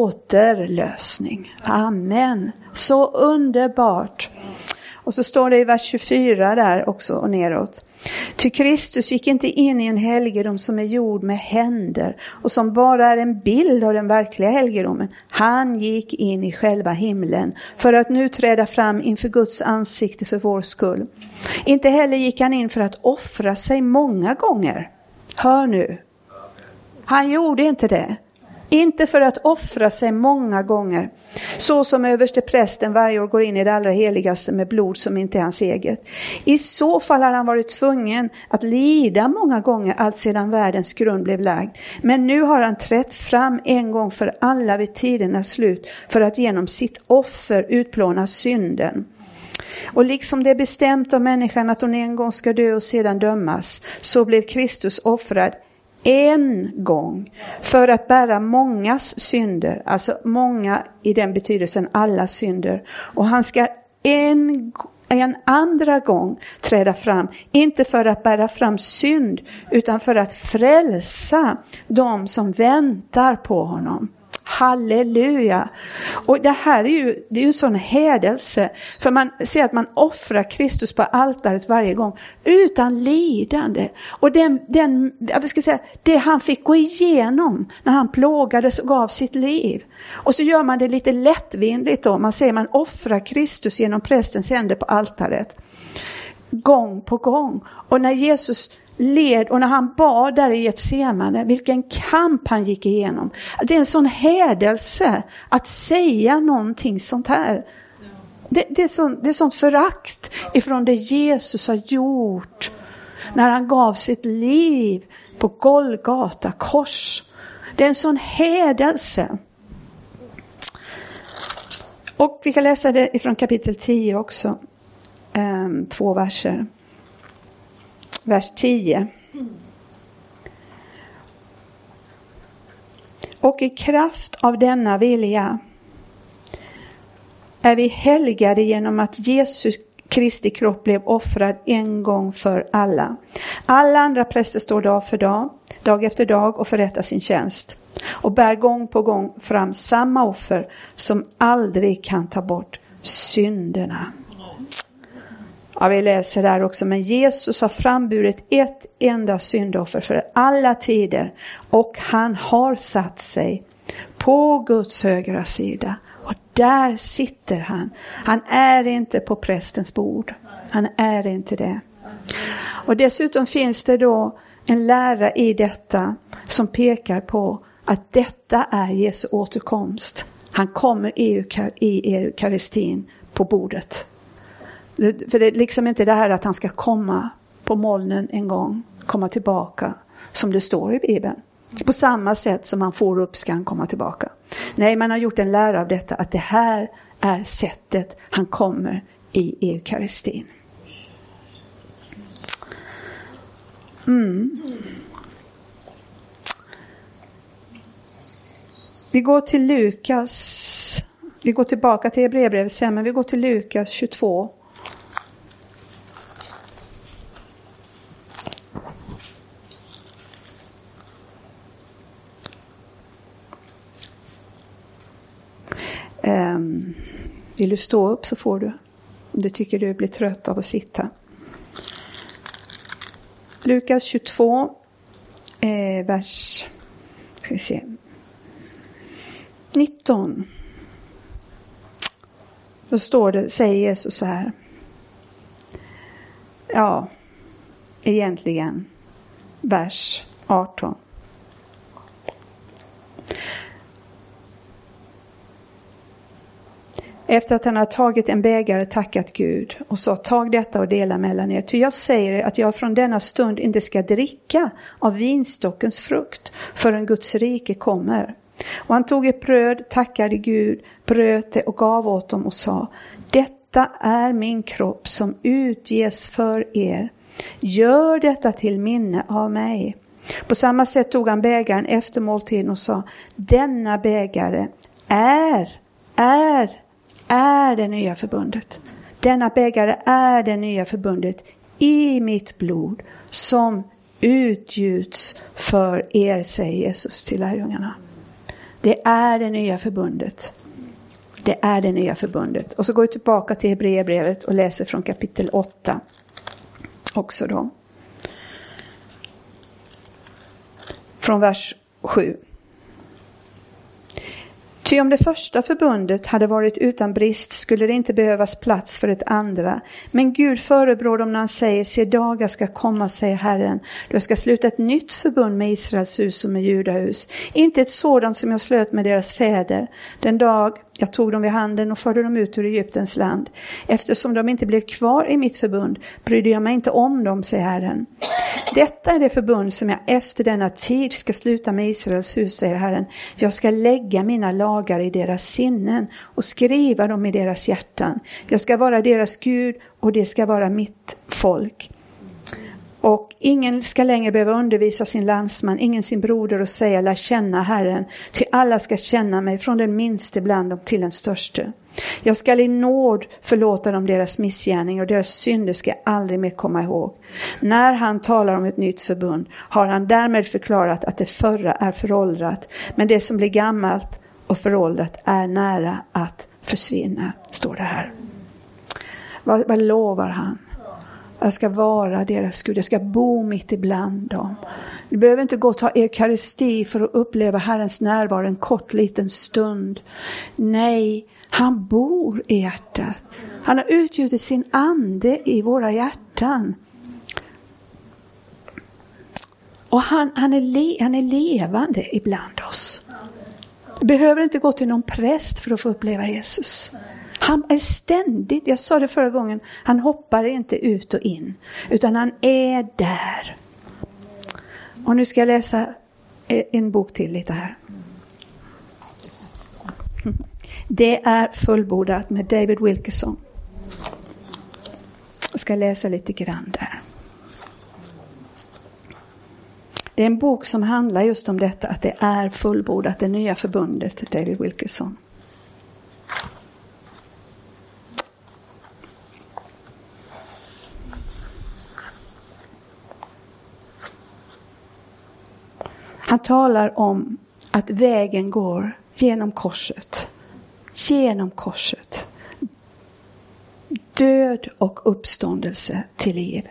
återlösning. Amen. Så underbart. Och så står det i vers tjugofyra där också och neråt. Ty Kristus gick inte in i en helgedom som är gjord med händer och som bara är en bild av den verkliga helgedomen. Han gick in i själva himlen för att nu träda fram inför Guds ansikte för vår skull. Inte heller gick han in för att offra sig många gånger. Hör nu. Han gjorde inte det. Inte för att offra sig många gånger, så som överste prästen varje år går in i det allra heligaste med blod som inte är hans eget. I så fall har han varit tvungen att lida många gånger allt sedan världens grund blev lagd. Men nu har han trätt fram en gång för alla vid tidernas slut för att genom sitt offer utplåna synden. Och liksom det är bestämt av människan att hon en gång ska dö och sedan dömas, så blev Kristus offrad en gång för att bära mångas synder, alltså många i den betydelsen alla synder, och han ska en, en andra gång träda fram, inte för att bära fram synd utan för att frälsa de som väntar på honom. Halleluja. Och det här är ju, det är ju en sån hädelse. För man ser att man offrar Kristus på altaret varje gång utan lidande. Och den, den, jag ska säga, det han fick gå igenom när han plågades och gav sitt liv. Och så gör man det lite lättvindigt då. Man säger man offrar Kristus genom prästens händer på altaret. Gång på gång. Och när Jesus led och när han bad där i Getsemane, vilken kamp han gick igenom. Det är en sån hädelse att säga någonting sånt här. Det, det, är, sån, det är sånt förakt ifrån det Jesus har gjort när han gav sitt liv på Golgata kors. Det är en sån hädelse. Och vi kan läsa det ifrån kapitel tio också. Ehm, två verser. Vers tio. Och i kraft av denna vilja är vi helgade genom att Jesus Kristi kropp blev offrad en gång för alla. Alla andra präster står dag för dag, dag efter dag och förrättar sin tjänst. Och bär gång på gång fram samma offer som aldrig kan ta bort synderna. Ja, vi läser där också. Men Jesus har framburit ett enda syndoffer för alla tider. Och han har satt sig på Guds högra sida. Och där sitter han. Han är inte på prästens bord. Han är inte det. Och dessutom finns det då en lära i detta som pekar på att detta är Jesu återkomst. Han kommer i, i eukaristin på bordet. För det är liksom inte det här att han ska komma på molnen en gång, komma tillbaka som det står i Bibeln. På samma sätt som han får upp ska han komma tillbaka. Nej, man har gjort en lära av detta, att det här är sättet han kommer i eukaristin. Mm. Vi går till Lukas. Vi går tillbaka till Hebreerbrevet sen, men vi går till Lukas tjugotvå. Um, vill du stå upp så får du. Om du tycker du blir trött av att sitta. Lukas tjugotvå, eh, vers ska vi se, nitton. Då står det, säger Jesus så här. Ja, egentligen vers arton. Efter att han har tagit en bägare tackat Gud och sa, tag detta och dela mellan er. Ty jag säger er att jag från denna stund inte ska dricka av vinstockens frukt förrän Guds rike kommer. Och han tog ett bröd, tackade Gud, bröt det och gav åt dem och sa, detta är min kropp som utges för er. Gör detta till minne av mig. På samma sätt tog han bägaren efter måltiden och sa, denna bägare är, är, är det nya förbundet. Denna bägare är det nya förbundet i mitt blod som utgjuts för er, säger Jesus till lärjungarna. Det är det nya förbundet. Det är det nya förbundet. Och så går vi tillbaka till Hebreerbrevet och läser från kapitel åtta. Också då. Från vers sju. Ty om det första förbundet hade varit utan brist skulle det inte behövas plats för ett andra. Men Gud förebrår dem när han säger, se dagar ska komma, säger Herren. Du ska sluta ett nytt förbund med Israels hus och med Judahus. Inte ett sådant som jag slöt med deras fäder. Den dag jag tog dem vid handen och förde dem ut ur Egyptens land. Eftersom de inte blev kvar i mitt förbund brydde jag mig inte om dem, säger Herren. Detta är det förbund som jag efter denna tid ska sluta med Israels hus, säger Herren. Jag ska lägga mina lagar i deras sinnen och skriva dem i deras hjärtan. Jag ska vara deras Gud och det ska vara mitt folk. Och ingen ska längre behöva undervisa sin landsman, ingen sin broder och säga, lär känna Herren. Ty alla ska känna mig från den minste bland dem till den störste. Jag ska i nåd förlåta dem deras missgärning och deras synder ska jag aldrig mer komma ihåg. När han talar om ett nytt förbund har han därmed förklarat att det förra är föråldrat. Men det som blir gammalt och föråldrat är nära att försvinna, står det här. Vad, vad lovar han? Jag ska vara deras Gud. Jag ska bo mitt ibland dem. Du behöver inte gå och ta eukaristi för att uppleva Herrens närvaro en kort liten stund. Nej, han bor i hjärtat. Han har utgjutit sin ande i våra hjärtan. Och han, han, är, le, han är levande ibland oss. Du behöver inte gå till någon präst för att få uppleva Jesus. Han är ständigt, jag sa det förra gången, han hoppar inte ut och in. Utan han är där. Och nu ska jag läsa en bok till lite här. Det är fullbordat med David Wilkerson. Jag ska läsa lite grann där. Det är en bok som handlar just om detta, att det är fullbordat, det nya förbundet, David Wilkerson. Han talar om att vägen går genom korset. Genom korset. Död och uppståndelse till liv.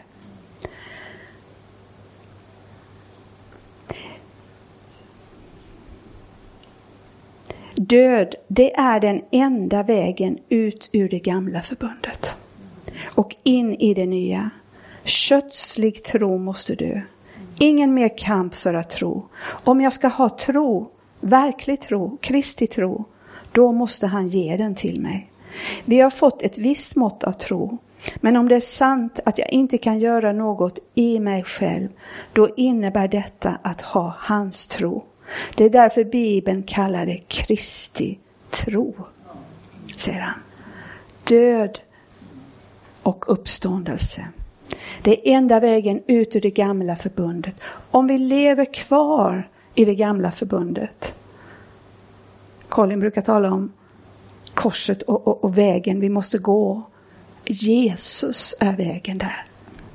Död, det är den enda vägen ut ur det gamla förbundet. Och in i det nya. Kötslig tro måste dö. Ingen mer kamp för att tro. Om jag ska ha tro, verklig tro, Kristi tro, då måste han ge den till mig. Vi har fått ett visst mått av tro. Men om det är sant att jag inte kan göra något i mig själv, då innebär detta att ha hans tro. Det är därför Bibeln kallar det Kristi tro, säger han. Död och uppståndelse. Det är enda vägen ut ur det gamla förbundet. Om vi lever kvar i det gamla förbundet. Colin brukar tala om korset och, och, och vägen vi måste gå. Jesus är vägen där.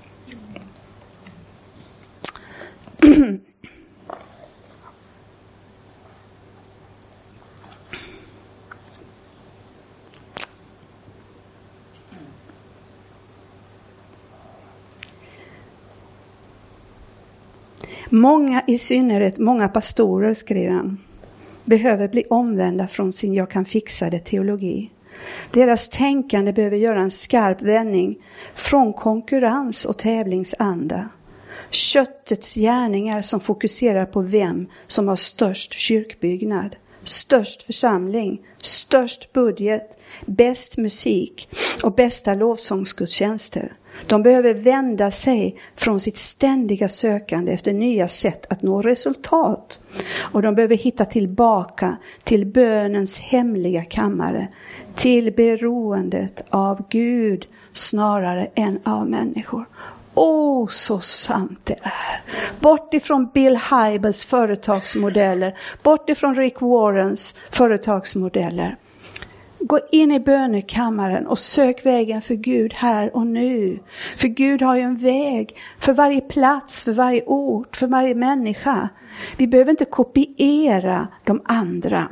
Många, i synnerhet många pastorer, skriver han, behöver bli omvända från sin jag kan fixa det teologi. Deras tänkande behöver göra en skarp vändning från konkurrens och tävlingsanda. Köttets gärningar som fokuserar på vem som har störst kyrkbyggnad, störst församling, störst budget, bäst musik och bästa lovsångsgudstjänster. De behöver vända sig från sitt ständiga sökande efter nya sätt att nå resultat. Och de behöver hitta tillbaka till bönens hemliga kammare, till beroendet av Gud snarare än av människor. Åh, oh, så sant det är. Bort ifrån Bill Hybels företagsmodeller, bort ifrån Rick Warrens företagsmodeller. Gå in i bönekammaren och sök vägen för Gud här och nu. För Gud har ju en väg för varje plats, för varje ort, för varje människa. Vi behöver inte kopiera de andra.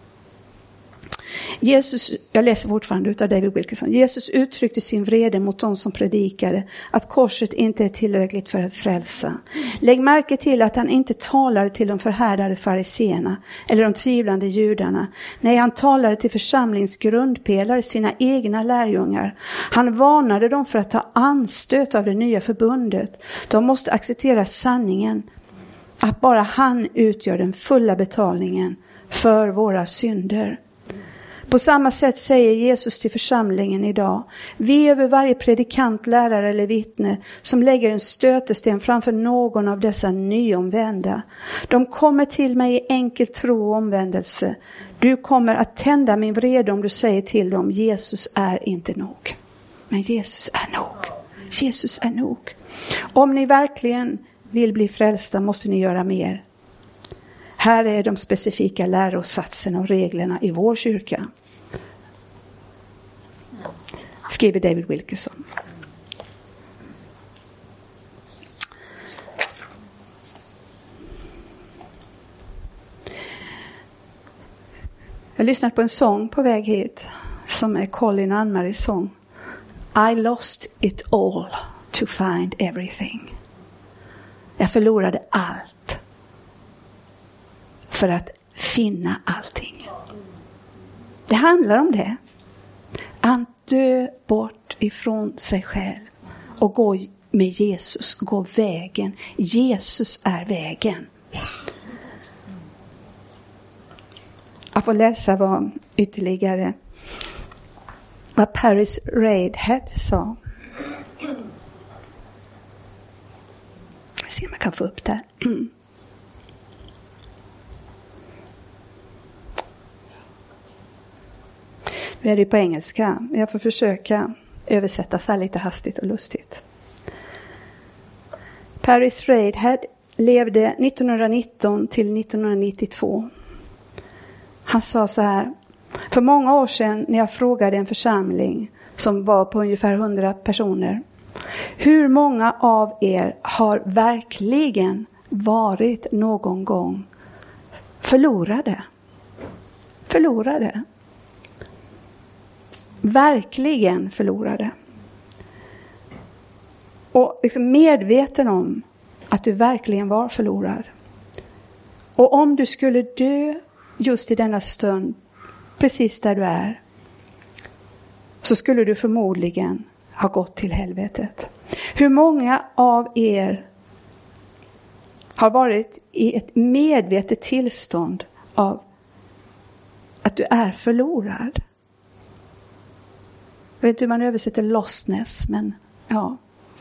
Jesus, jag läser fortfarande utav David Wilkerson. Jesus uttryckte sin vrede mot de som predikade att korset inte är tillräckligt för att frälsa. Lägg märke till att han inte talade till de förhärdade fariseerna eller de tvivlande judarna. Nej, han talade till församlings grundpelare, sina egna lärjungar. Han varnade dem för att ta anstöt av det nya förbundet. De måste acceptera sanningen, att bara han utgör den fulla betalningen för våra synder. På samma sätt säger Jesus till församlingen idag: vi över varje predikant, lärare eller vittne som lägger en stötesten framför någon av dessa nyomvända. De kommer till mig i enkel tro och omvändelse. Du kommer att tända min vrede om du säger till dem: Jesus är inte nog. Men Jesus är nog. Jesus är nog. Om ni verkligen vill bli frälsta måste ni göra mer. Här är de specifika lärosatserna och reglerna i vår kyrka, skriver David Wilkerson. Jag lyssnade på en sång på väg hit som är Colin och Ann-Maries sång. I lost it all to find everything. Jag förlorade allt för att finna allting. Det handlar om det. Att dö bort ifrån sig själv och gå med Jesus, gå vägen. Jesus är vägen. Jag får läsa vad ytterligare vad Paris Reidhead sa. Jag ser om jag kan få upp det. Nu är det på engelska. Jag får försöka översätta så här lite hastigt och lustigt. Paris Reidhead levde nittonhundranitton till nittonhundranittiotvå. Han sa så här: för många år sedan när jag frågade en församling som var på ungefär hundra personer: hur många av er har verkligen varit någon gång förlorade? Förlorade. Verkligen förlorade. Och liksom medveten om att du verkligen var förlorad. Och om du skulle dö just i denna stund, precis där du är, så skulle du förmodligen ha gått till helvetet. Hur många av er har varit i ett medvetet tillstånd av att du är förlorad. Jag vet inte hur man översätter lostness, men ja.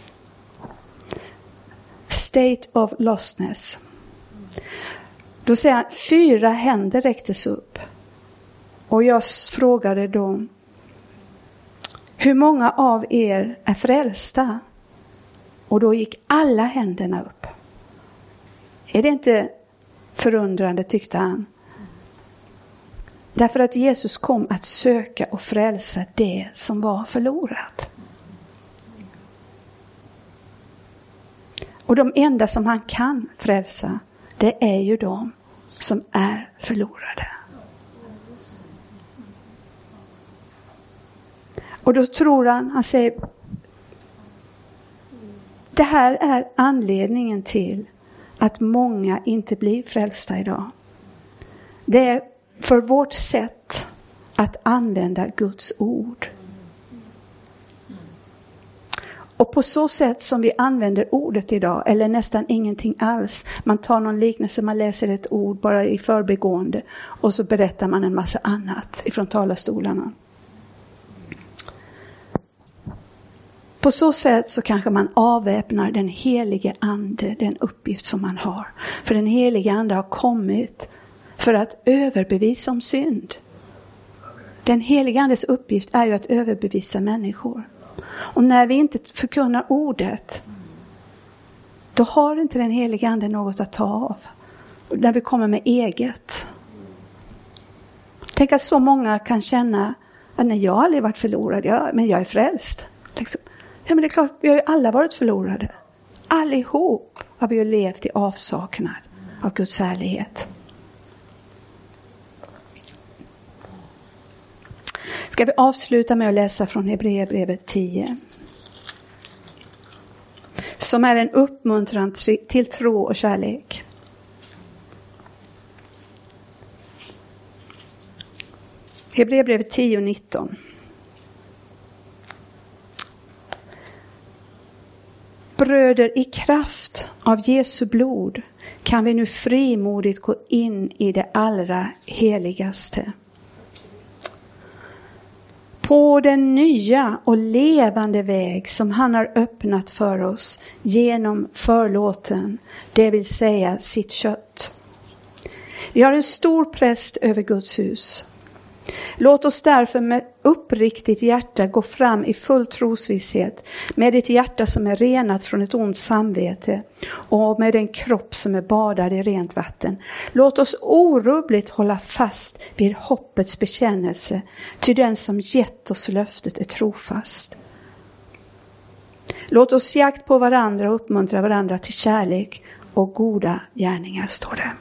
State of lostness. Då säger han, fyra händer räcktes upp. Och jag frågade då, hur många av er är frälsta? Och då gick alla händerna upp. Är det inte förundrande, tyckte han? Därför att Jesus kom att söka och frälsa det som var förlorat. Och de enda som han kan frälsa, det är ju de som är förlorade. Och då tror han, han säger, det här är anledningen till att många inte blir frälsta idag. Det är för vårt sätt att använda Guds ord. Och på så sätt som vi använder ordet idag, eller nästan ingenting alls. Man tar någon liknelse, man läser ett ord bara i förbigående. Och så berättar man en massa annat ifrån talarstolarna. På så sätt så kanske man avväpnar den helige ande, den uppgift som man har. För den helige ande har kommit för att överbevisa om synd. Den helige andes uppgift är ju att överbevisa människor. Och när vi inte förkunnar ordet, då har inte den helige ande något att ta av. När vi kommer med eget. Tänk att så många kan känna att nej, jag har aldrig varit förlorad, jag, men jag är frälst. Liksom. Ja, men det är klart, vi har ju alla varit förlorade. Allihop har vi ju levt i avsaknad av Guds härlighet. Ska vi avsluta med att läsa från Hebreerbrevet tio. Som är en uppmuntran till tro och kärlek. Hebreerbrevet tio nitton. Bröder, i kraft av Jesu blod kan vi nu frimodigt gå in i det allra heligaste. På den nya och levande väg som han har öppnat för oss genom förlåten, det vill säga sitt kött. Vi har en stor präst över Guds hus. Låt oss därför med uppriktigt hjärta gå fram i full trosvisshet, med ett hjärta som är renat från ett ont samvete och med en kropp som är badad i rent vatten. Låt oss orubbligt hålla fast vid hoppets bekännelse, ty den som gett oss löftet är trofast. Låt oss jakt på varandra och uppmuntra varandra till kärlek och goda gärningar, står det.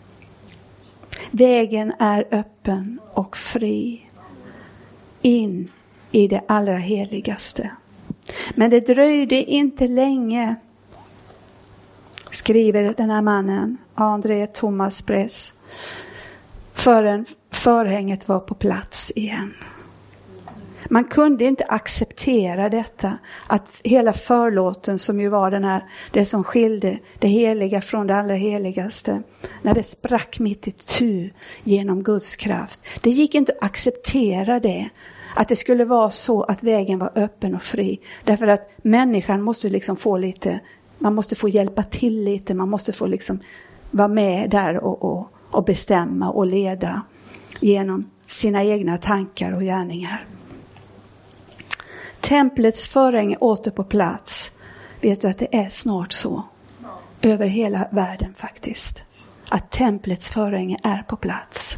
Vägen är öppen och fri in i det allra heligaste. Men det dröjde inte länge, skriver den här mannen, André Thomas Bress, förrän förhänget var på plats igen. Man kunde inte acceptera detta, att hela förlåten som ju var den här, det som skilde det heliga från det allra heligaste, när det sprack mitt i tu genom Guds kraft. Det gick inte att acceptera det, att det skulle vara så att vägen var öppen och fri. Därför att människan måste liksom få lite, man måste få hjälpa till lite, man måste få liksom vara med där och, och, och bestämma och leda genom sina egna tankar och gärningar. Templets förhänge åter på plats. Vet du att det är snart så? Över hela världen faktiskt. Att templets förhänge är på plats.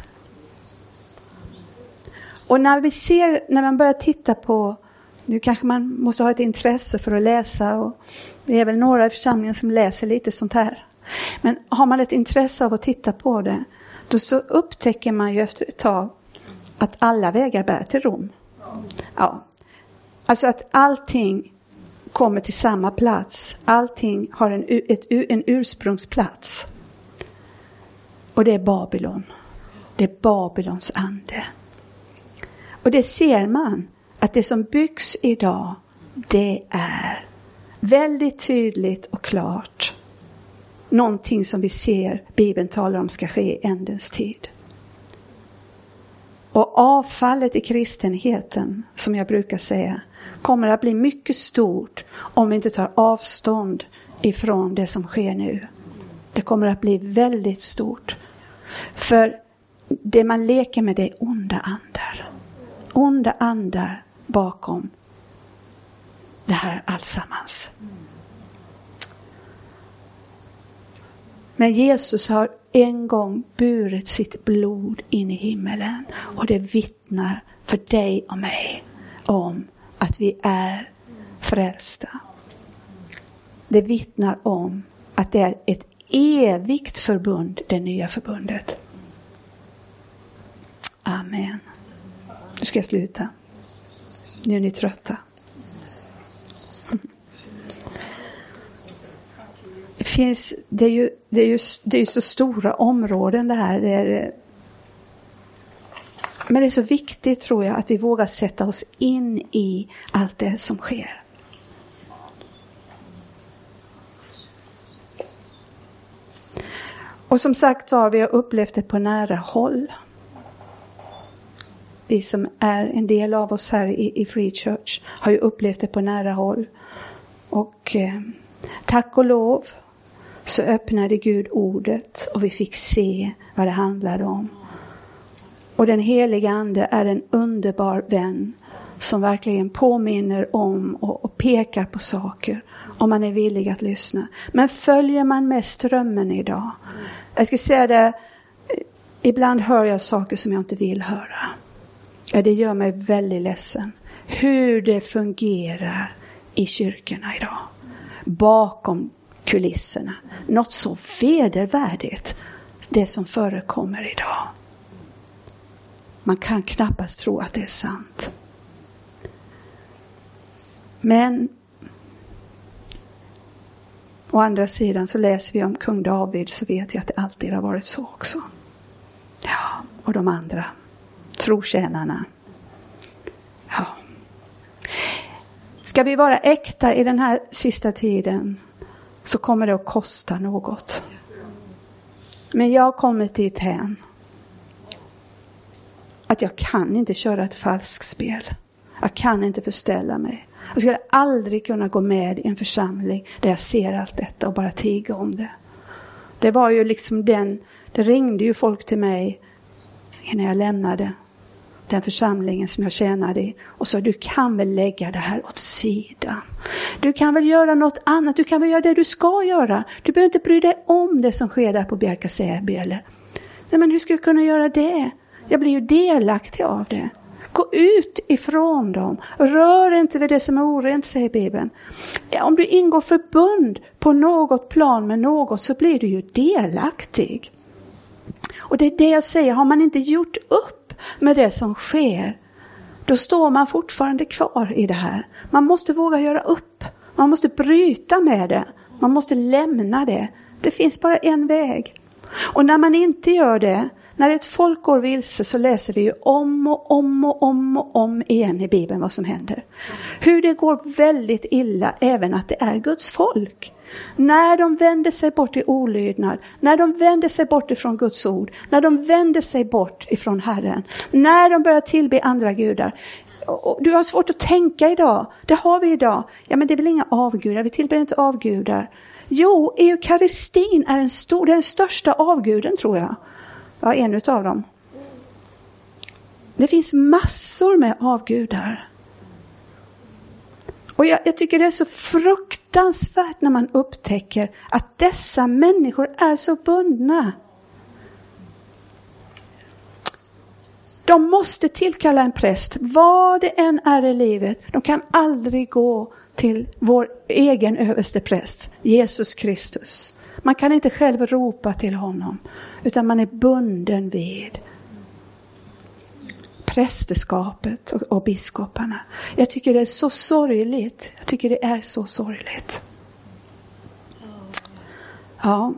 Och när vi ser, när man börjar titta på, nu kanske man måste ha ett intresse för att läsa. Och det är väl några i församlingen som läser lite sånt här. Men har man ett intresse av att titta på det, då så upptäcker man ju efter ett tag att alla vägar bär till Rom. Ja. Alltså att allting kommer till samma plats. Allting har en, ett, en ursprungsplats. Och det är Babylon. Det är Babylons ande. Och det ser man. Att det som byggs idag, det är väldigt tydligt och klart. Någonting som vi ser Bibeln talar om ska ske i ändens tid. Och avfallet i kristenheten, som jag brukar säga, kommer att bli mycket stort om vi inte tar avstånd ifrån det som sker nu. Det kommer att bli väldigt stort. För det man leker med, det är onda andar. Onda andar bakom det här allsammans. Men Jesus har en gång burit sitt blod in i himmelen. Och det vittnar för dig och mig om att vi är frälsta. Det vittnar om att det är ett evigt förbund, det nya förbundet. Amen. Nu ska jag sluta. Nu är ni trötta. Det finns, det är ju, det är ju, det är ju så stora områden det här. Det är, men det är så viktigt, tror jag, att vi vågar sätta oss in i allt det som sker. Och som sagt var, vi har upplevt det på nära håll. Vi som är en del av oss här i, i Free Church har ju upplevt det på nära håll. Och eh, tack och lov så öppnade Gud ordet och vi fick se vad det handlade om. Och den heliga ande är en underbar vän som verkligen påminner om och, och pekar på saker om man är villig att lyssna. Men följer man med strömmen idag? Jag ska säga det, ibland hör jag saker som jag inte vill höra. Ja, det gör mig väldigt ledsen. Hur det fungerar i kyrkorna idag. Bakom kulisserna. Något så vedervärdigt. Det som förekommer idag. Man kan knappast tro att det är sant. Men å andra sidan så läser vi om kung David, så vet jag att det alltid har varit så också. Ja, och de andra trotjänarna. Ja. Ska vi vara äkta i den här sista tiden, så kommer det att kosta något. Men jag har kommit dit hän att jag kan inte köra ett falskspel. Jag kan inte förställa mig. Jag skulle aldrig kunna gå med i en församling där jag ser allt detta och bara tiga om det. Det var ju liksom den, det ringde ju folk till mig innan jag lämnade den församlingen som jag tjänade i och sa, du kan väl lägga det här åt sidan. Du kan väl göra något annat, du kan väl göra det du ska göra. Du behöver inte bry dig om det som sker där på Bjärka Säby. Nej, men hur ska jag kunna göra det? Jag blir ju delaktig av det. Gå ut ifrån dem. Rör inte vid det som är orent, säger Bibeln. Om du ingår förbund på något plan med något, så blir du ju delaktig. Och det är det jag säger, har man inte gjort upp med det som sker, då står man fortfarande kvar i det här. Man måste våga göra upp. Man måste bryta med det. Man måste lämna det. Det finns bara en väg. Och när man inte gör det, när ett folk går vilse, så läser vi ju om och om och om och om igen i Bibeln vad som händer. Hur det går väldigt illa även att det är Guds folk. När de vänder sig bort i olydnad, när de vänder sig bort ifrån Guds ord, när de vänder sig bort ifrån Herren, när de börjar tillbe andra gudar. Och du har svårt att tänka idag, det har vi idag. Ja, men det är väl inga avgudar, vi tillber inte avgudar. Jo, eukaristin är en stor, den största avguden, tror jag. Ja, en utav dem. Det finns massor med avgudar. Och jag, jag tycker det är så fruktansvärt när man upptäcker att dessa människor är så bundna. De måste tillkalla en präst, vad det än är i livet. De kan aldrig gå till vår egen överste präst, Jesus Kristus. Man kan inte själv ropa till honom, utan man är bunden vid prästerskapet och, och biskoparna. Jag tycker det är så sorgligt. Jag tycker det är så sorgligt. Ja.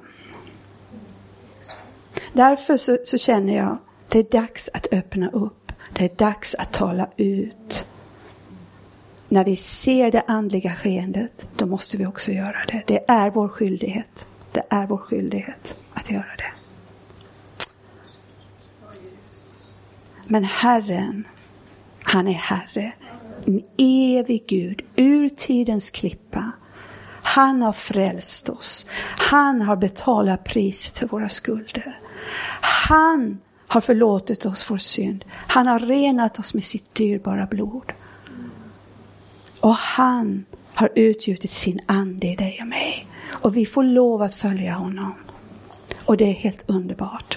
Därför så, så känner jag det är dags att öppna upp. Det är dags att tala ut. När vi ser det andliga skeendet, då måste vi också göra det. Det är vår skyldighet. Det är vår skyldighet att göra det. Men Herren, han är Herre. En evig Gud, ur tidens klippa. Han har frälst oss. Han har betalat priset för våra skulder. Han har förlåtit oss vår synd. Han har renat oss med sitt dyrbara blod. Och han har utgjutit sin ande i dig och mig. Och vi får lov att följa honom. Och det är helt underbart.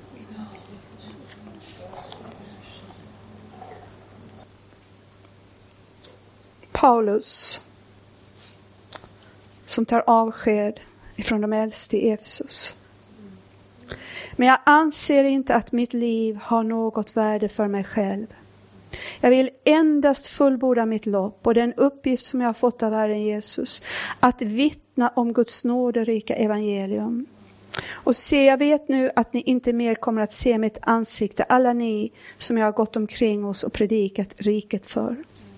Paulus, som tar avsked ifrån de äldste i Efesus. Men jag anser inte att mitt liv har något värde för mig själv. Jag vill endast fullborda mitt lopp och den uppgift som jag har fått av Herren Jesus. Att vittna om Guds nåderika evangelium. Och se, jag vet nu att ni inte mer kommer att se mitt ansikte. Alla ni som jag har gått omkring hos och predikat riket för.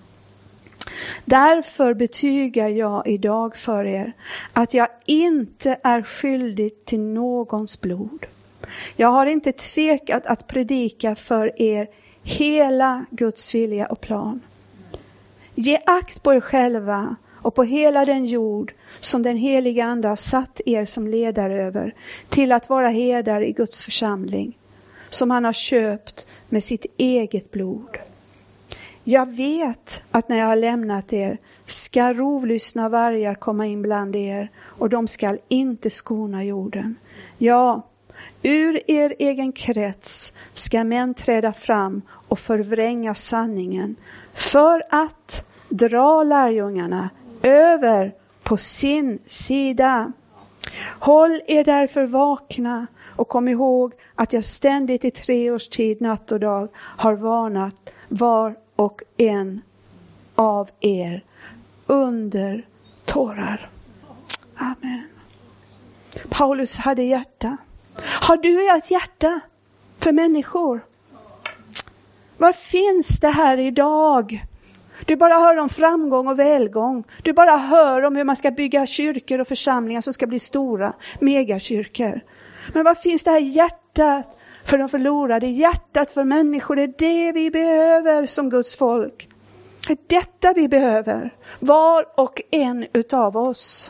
Därför betygar jag idag för er att jag inte är skyldig till någons blod. Jag har inte tvekat att predika för er hela Guds vilja och plan. Ge akt på er själva och på hela den jord som den heliga ande har satt er som ledare över till att vara herdar i Guds församling som han har köpt med sitt eget blod. Jag vet att när jag har lämnat er ska rovlystna vargar komma in bland er och de ska inte skona jorden. Ja, ur er egen krets ska män träda fram och förvränga sanningen för att dra lärjungarna över på sin sida. Håll er därför vakna och kom ihåg att jag ständigt i tre års tid, natt och dag, har varnat var och en av er under tårar. Amen. Paulus hade hjärta. Har du ett hjärta för människor? Var finns det här idag? Du bara hör om framgång och välgång. Du bara hör om hur man ska bygga kyrkor och församlingar som ska bli stora, megakyrkor. Men var finns det här hjärtat för de förlorade? Hjärtat för människor, det är det vi behöver som Guds folk. Det är detta vi behöver, var och en utav oss.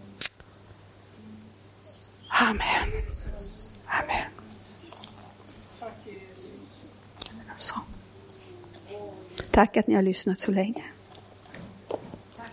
Amen. Amen. Så. Tack att ni har lyssnat så länge.